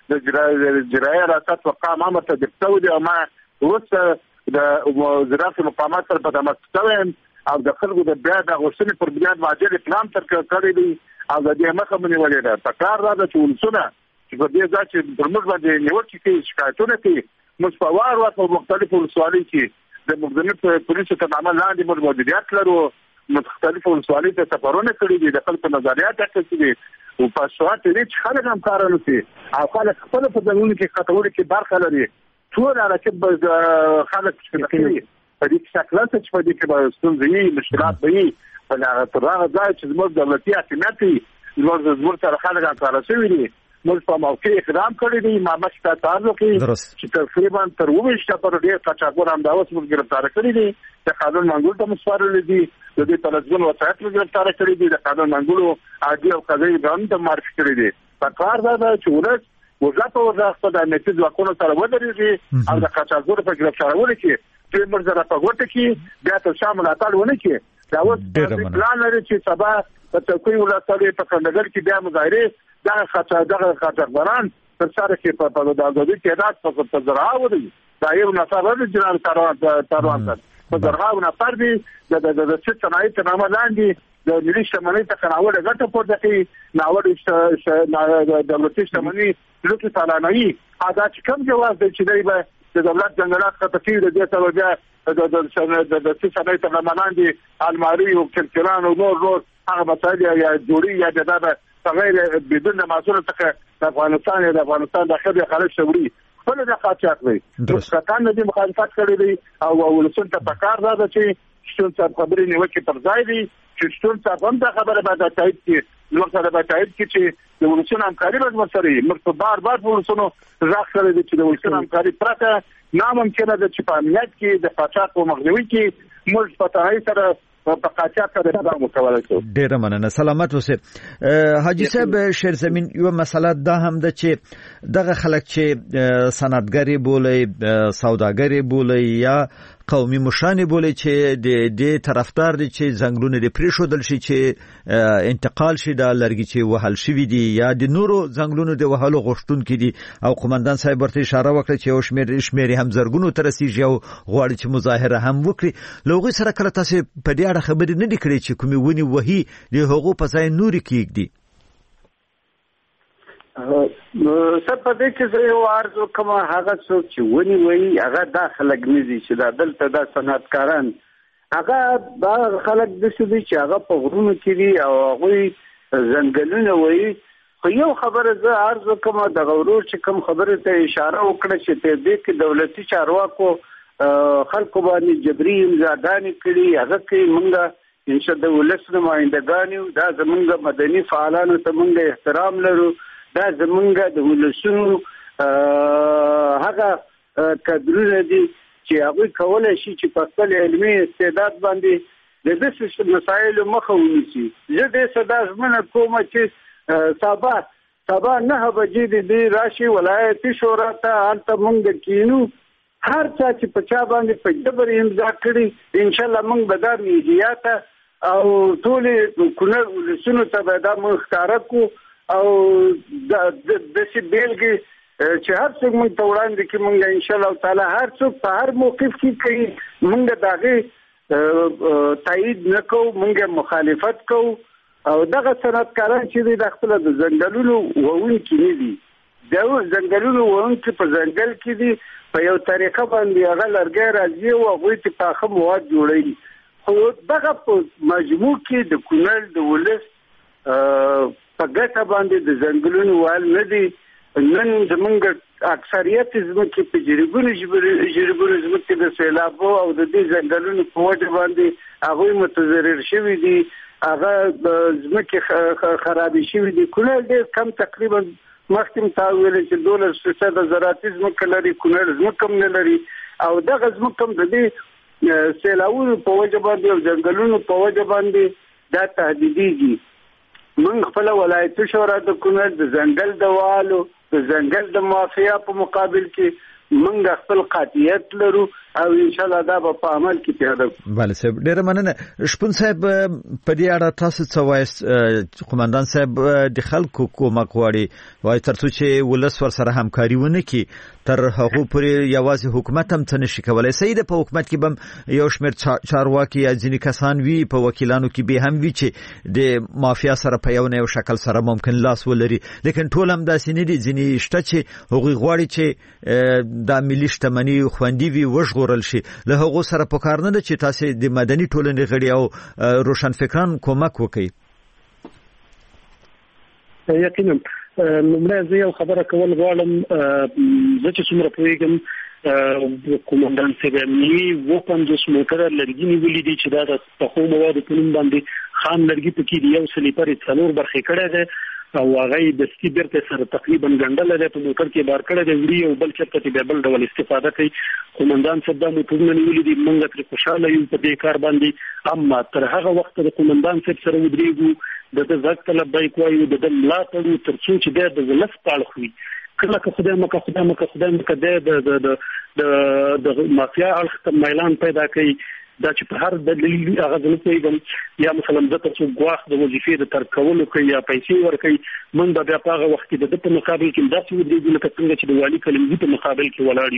د جرایه ریاست مقام امر ته دفتو دی او ما وروسته د وزارت مقامات سره په تماس شوم او د خلکو د بیا د غوښتنې پر بنیاد ماجر اقدام تر کړی دی او د دې مخه منولې ده. پکار دا چې ولسونه چې په دې ځای چې پر موږ باندې نیوکې کوي شکایتونه کوي موږ په وار وخت په مختلفو ولسوالیو کې د مقدمې پولیسو تر عمل لاندې موږ موجودیت لرو مختلفو ولسوالیو ته سفرونه کړي دي د خلکو نظریات اخیستي دي او په شوات دې چې خلک هم کار نه کوي او خلک خپل په ځانونو کې خطرونه کې برخه لري ټول راکب خلک چې په دې شکل څه چې په دې کې به ستونزې مشکلات وي په هغه طرحه ځای چې زموږ دولتي حکومت زموږ سره خلک کار کوي دي موږ په موقع اقدام کړی دی ما مشته تعلق چې تقریبا تر 20 پر ډیر قاچاقبر هم دا اوس موږ گرفتار کړی دي د قانون منګول ته مسفارل دي د دې تلزمون وسایت گرفتار کړی دي د قانون منګولو عادي او قضایي ګام ته معرفي کړی دي په کار دا چې ولس وزارت په د امنیتي ځواکونو سره ودرېږي او د قاچاقبر په گرفتارولو کې چې موږ زره په ګوته کې بیا ته شامل اتلونه کې دا اوس پلان لري چې سبا په څوکۍ ولاتلې په کندهار کې بیا مظاهره دغه قاچاقبران تر سره کې په د ازادي تعداد په زراعت ودی دا یو نفر د جنرال کاروان په زراعت نفر دی د څه صنایع ته نامه لاندې د ملي شتمنۍ ته کناوله ګټه پورته کوي ناوړه دولتي شتمنۍ لکه سالانه ادا چې کم جواز دی چې دی به د دولت جنګلات ته تفصیل دي ته وجه د څه صنایع ته نامه لاندې الماري او کلکران او نور هغه مسایل یا جوړي یا د غیر بدون مسؤل څخه د افغانستان داخلي خارج شوري خپل د قاچاق وي څنګه د مخالفت کړی دی او ولسون ته پکار دا چې شتون څخه خبرې نیوکه پر ځای دي چې شتون څخه هم دا خبره باید تایید کړي نو څنګه باید تایید کړي چې د ولسون همکاري باید مسري موږ په بار ولسونو راځ کړی دي چې د ولسون همکاري پرته ناممکنه ده چې په امنیت کې د قاچاق او مخنیوي کې موږ په تنهایی سره په قاچاق سره اقدام وکولای شو. ډیر مننه سلامت اوسه حاجی صاحب شیر زمين یو مسله دا هم ده چې دغه خلک چې صنعتګری بولي سوداګری بولي یا قومي مشران بولي چې د طرفدار دي چې زنګلونه د پریښودل شي چې انتقال شي د لرګي چې وهل شوی دي یا د نورو زنګلونو د وهلو غوښتونکو دي او قومندان صاحب ورته اشاره وکړه چې یو شمیر هم زرګونو تر رسیدي او غواړي چې مظاهره هم وکړي لوغي سره کله تاسو په دې اړه خبرې نه دي کړې چې کومي ونی وਹੀ د هغو په ځای نوري کېږي سب په دې کې زه یو ارزو کوم هغه څوک چې ونی وایي هغه داخله غنځي چې دا دلته د صنعتکاران هغه دا خلک د څه دي چې هغه په غرونو کې دي او هغه ځنګلونه وایي خو یو خبره زه ارزو کوم د غورور چې کوم خبره ته اشاره وکړه چې په دې کې دولتي چارواکو خلکو باندې جبري امزادانې کړي هغه کې مونږه انشاء د ولس نمائندګانو دا زمونږ مدني فعالانو ته مونږ احترام لرو دا زمونږ د ولسونو هغه کډرونه دي چې هغه کولای شي چې په خپل علمي استعداد باندې د دې مسایلو مخه ونیسي زه دې صدا زمونه کوم چې سبا 9 بجې د راشي ولایتي شورا ته انت مونږ کینو هر چا چې په چا باندې په جبر امضا کړي ان شاء الله مونږ به دا میډیا ته او ټول کونړ ولسونو ته به دا مونږ ښکارا کو او د څه بیلګي چې هر څوک مونږ ته وړاندې کې مونږ ان شاء الله تعالی هر څوک په هر موقف کې کوي مونږ داغه تایید نکو مونږ مخالفت کو او دغه صنعتکاران چې د خپل د ځنګلونو وون کې نه دي دا ځنګلونو وون کې په ځنګل کې دي په یو طریقه باندې هغه لرګي راځي او هغه ته پاخه مواد جوړوي خو دغه په مجموع کې د کونړ د ولس په ګټه باندې د ځنګلونو وال نه دي نن زمونږ اکثریت زموږ په جریبونو زموږ د سیلابو او د دې ځنګلونو په وجه باندې هغه متضرر شوي دي هغه زموږ خرابې شوي دي کونړ ډېر کم تقریبا مخکې تاویل چې 12% زراعتي زموږ لري کونړ زموږ نه لري او دغه زموږ د دې سیلابونو په وجه باندې او ځنګلونو په وجه باندې دا تهدیديږي من خپل ولایتي شورا د کونړ د ځنګل د والو د ځنګل د مافیا په مقابل کې من خپل قاطعیت لرو او ان شاء الله دا په عمل کې پیاده. بله صاحب ډیره مننه. شپون صاحب په دې اړه تاسو څه وایي؟ قومندان صاحب د خلکو کومک غواړي وایي ترڅو چې ولس ورسره همکاري ونه کړي تر هغه پورې یوازې حکومت هم څه نشي کولای. صحیح ده په حکومت کې بم یو شمېر چارواکي یا ځینې کسان وي په وکیلانو کې به هم وي چې د مافیا سره په یو نه یو شکل سره ممکن لاس ولري، لیکن ټول هم داسې نه دي. ځینې شته چې هغوی غواړي چې د ملي شتمنۍ خوندي وي وژغورل شي. له هغو سره پکار نه ده چې تاسې د مدني ټولنې غړي او روشنفکران کومک وکړي. یقینا لومړی زه یو خبره کول غواړم. زه چې څومره پوهېږم قومندان صاحب امنیي 50 موټره لرګي نیولي دي چې دا د پخو موادو په نوم باندې خام لرګي پکې دي. یو سلیپر 4 برخې کړی دی او هغه د سکی بیرته سره تقریبا ګنډل دی په موټر کې بار کړی دی وړي او بل چرته چې بل ډول استفاده کوي. قومندان صاحب دا موټرونه نیولي دي، موږ ترې خوشاله یو په دې کار باندې. اما تر هغه وخت د قومندان صاحب سره ودرېږو، د ځګ طلب بایک وایو، د ملاتړو ترڅو چې د ولس پاړ خوي. کله که خدای مکه د مافیا اړخ میلان پیدا کوي دا چې په هر دلیل هغه نه کوي یا مثلا د تاسو غواخ د وظیفې د تر کولو کوي یا پیسې ورکوي، من به بیا په هغه وخت کې د په مقابل کې داسې ودرېږو لکه څنګه چې د والي کلمزي په مقابل کې ولاړ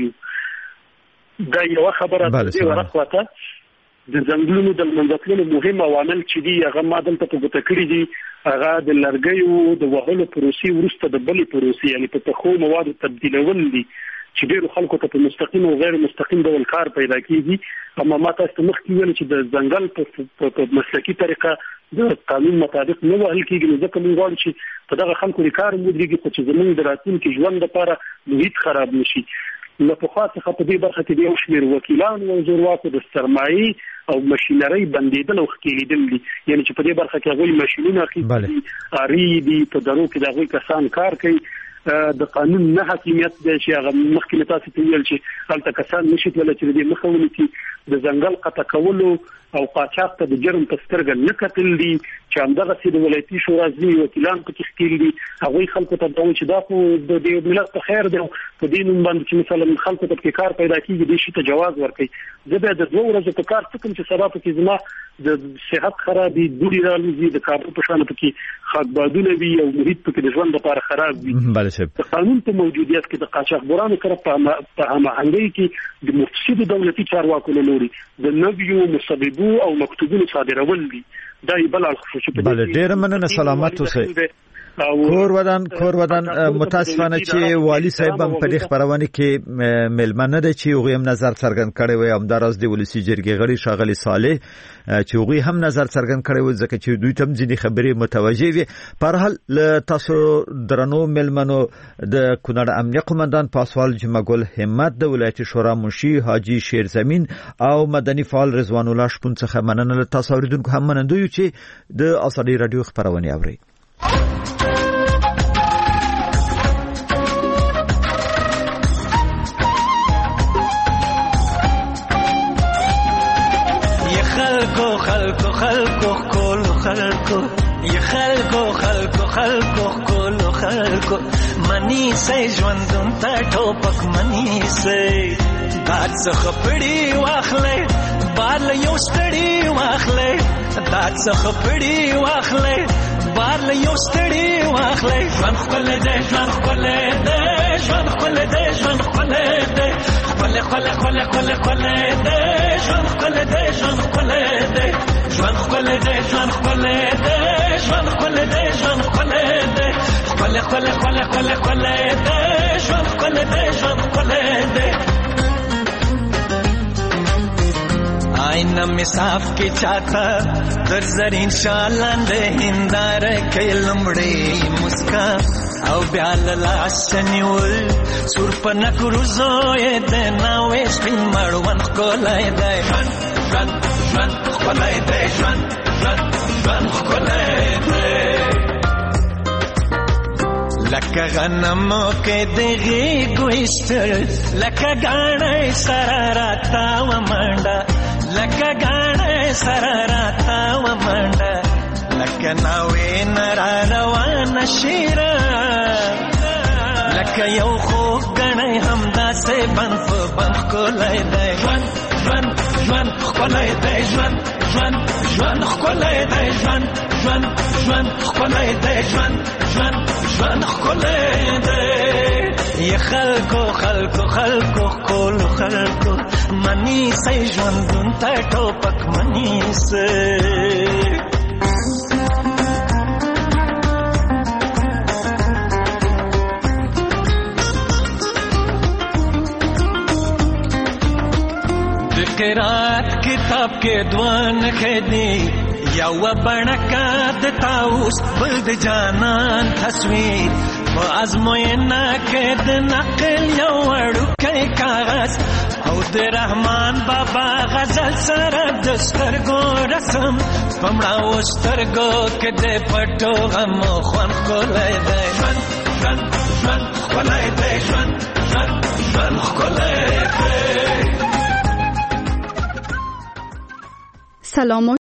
یو. دا یو خبره ده. ورخواته د ځنګلونو د منځتلو مهم عوامل چې دي هغه ما دلته په ګوته کړی دي، هغه د لرګیو د وهلو پروسې وروسته د بلې پروسې یعنی په تخو موادو تبدیلول دي چې ډېرو خلکو ته په مستقیم او غیر مستقیم ډول کار پیدا کیږي. اما ما تاسو ته مخکې ویل چې د ځنګل په مسلکي طریقه د قانون مطابق نه وهل کیږي، نو ځکه موږ غواړو چې په دغه خلکو د کار مدیریږي خو چې زموږ د راتلونکي ژوند لپاره محیط خراب نشي. له پخوا څخه په دې برخه کې د یو شمېر وکیلانو او زورواکو د سرمایي او ماشینرۍ بندېدل او ښکېلېدل دي، یعنی چې په دې برخه کې هغوی ماشینونه اخیستي اړي دي، په درو کې د هغوی کسان کار کوي. د قانون نه حاکمیت دی چې هغه مخکې تاسو ته ویل چې هلته کسان نشي تللی چې د دې مخه ونیسي. د ځنګل قطع کولو او قاچاق ته د جرم په سترګه نه کتل دي چې همدغسې د ولایتي شورا ځینې وکیلان پکې ښکېل دي. هغوی خلکو ته دا وایي چې دا خو د دې ملت په خیر دی، په دې نوم باندې چې مثلا خلکو ته پکې کار پیدا کېږي دې شي ته جواز ورکوي. زه بیا د 2 ورځو په کار څه کوم چې سبا پکې زما د صحت خراب وي، دوړې رالوځي، د کابل په شان پکې خاکبادونه وي او محیط پکې د ژوند لپاره خراب وي. د قانون په موجودیت کې د قاچاقبرانو سره په هماهنګۍ کې د مفسدو دولتي چارواکو له لوري د نویو مسببو او مکتوبونو صادرول دي. دا یې بل اړخ شو چې بله ډېره مننه. سلامت اوسئ. کور ودان متاسفانه چې والی صاحب هم په دې خبرونه کې ملمنه ده چې هغه هم نظر څرګند کړی وي. همداراز د ولسی جرګې غړي شاغلی صالح چې هغه هم نظر څرګند کړی و ځکه چې دوی تم ځینې خبرې متوجه وي. په هر حال له تاسو درنو ملمنو د کونړ امنیه قومندان پاسوال جمعګل همت د ولایتي شورا منشي حاجی شیرزمین او مدني فعال رضوان الله شپون څخه مننه. له تاسو اوریدونکو هم مننه یو چې د ازادي رادیو خبرونه اوري. خلقو خلقو منی سي ژوندون ته ټوپک منی سي دات څخه پړی واخلې بار له یو ستړی واخلې دات څخه پړی واخلې بار له یو ستړی واخلې ژوند خپل دې ژوند خپل دې ژوند خپل دې ژوند خپل دې خپل خپل خپل خپل خپل دې ژوند خپل دې ژوند خپل دې ژوند خپل دې ژوند خپل دې ژوند خپل دې ژوند خپل دې خپل خپل خپل خپل خپل دې ژوند خپل دې ژوند خپل دې آئینہ میں صاف کی چاہتا در زرین شالاند ہندار کئی لمڑی مسکا او بیال لاشنیول سور پنک روزوئے دینا ویشپین مروان خکولای دے جوان جوان خکولای دے جوان جوان جوان خکولای دے لکه غنمو کې دغه ګوشتر لکه غاڼې سراراتا و منډه لکه غاڼې سراراتا و منډه لکه ناوې نرا روان شیرا لکه یو خو غاڼې همدا داسې بند په بند ښکلی دی ژوند ژوند ژوند ښکلی دی ژوند ژوند ژوند ښکلی دی ژوند ژوند ژوند ښکلی دی ژوند ژوند ژوند ښکلی دی ی خلکو خلکو خلکو ښکلو خلکو منیسئ ژوندون ته ټوپک منیسئ قرات کتاب کې دوان خېدی یو بڼکا د تاوس بل د جانان تصویر په ازموینه کې د نقل یو وړوکی کاغذ او د رحمان بابا غزل سره د سترګو رسم په مړاو سترګو کې د پټو غمو خوند ښکلی دی ژوند ژوند ژوند ښکلی دی ژوند ژوند ژوند ښکلی دی. سلام و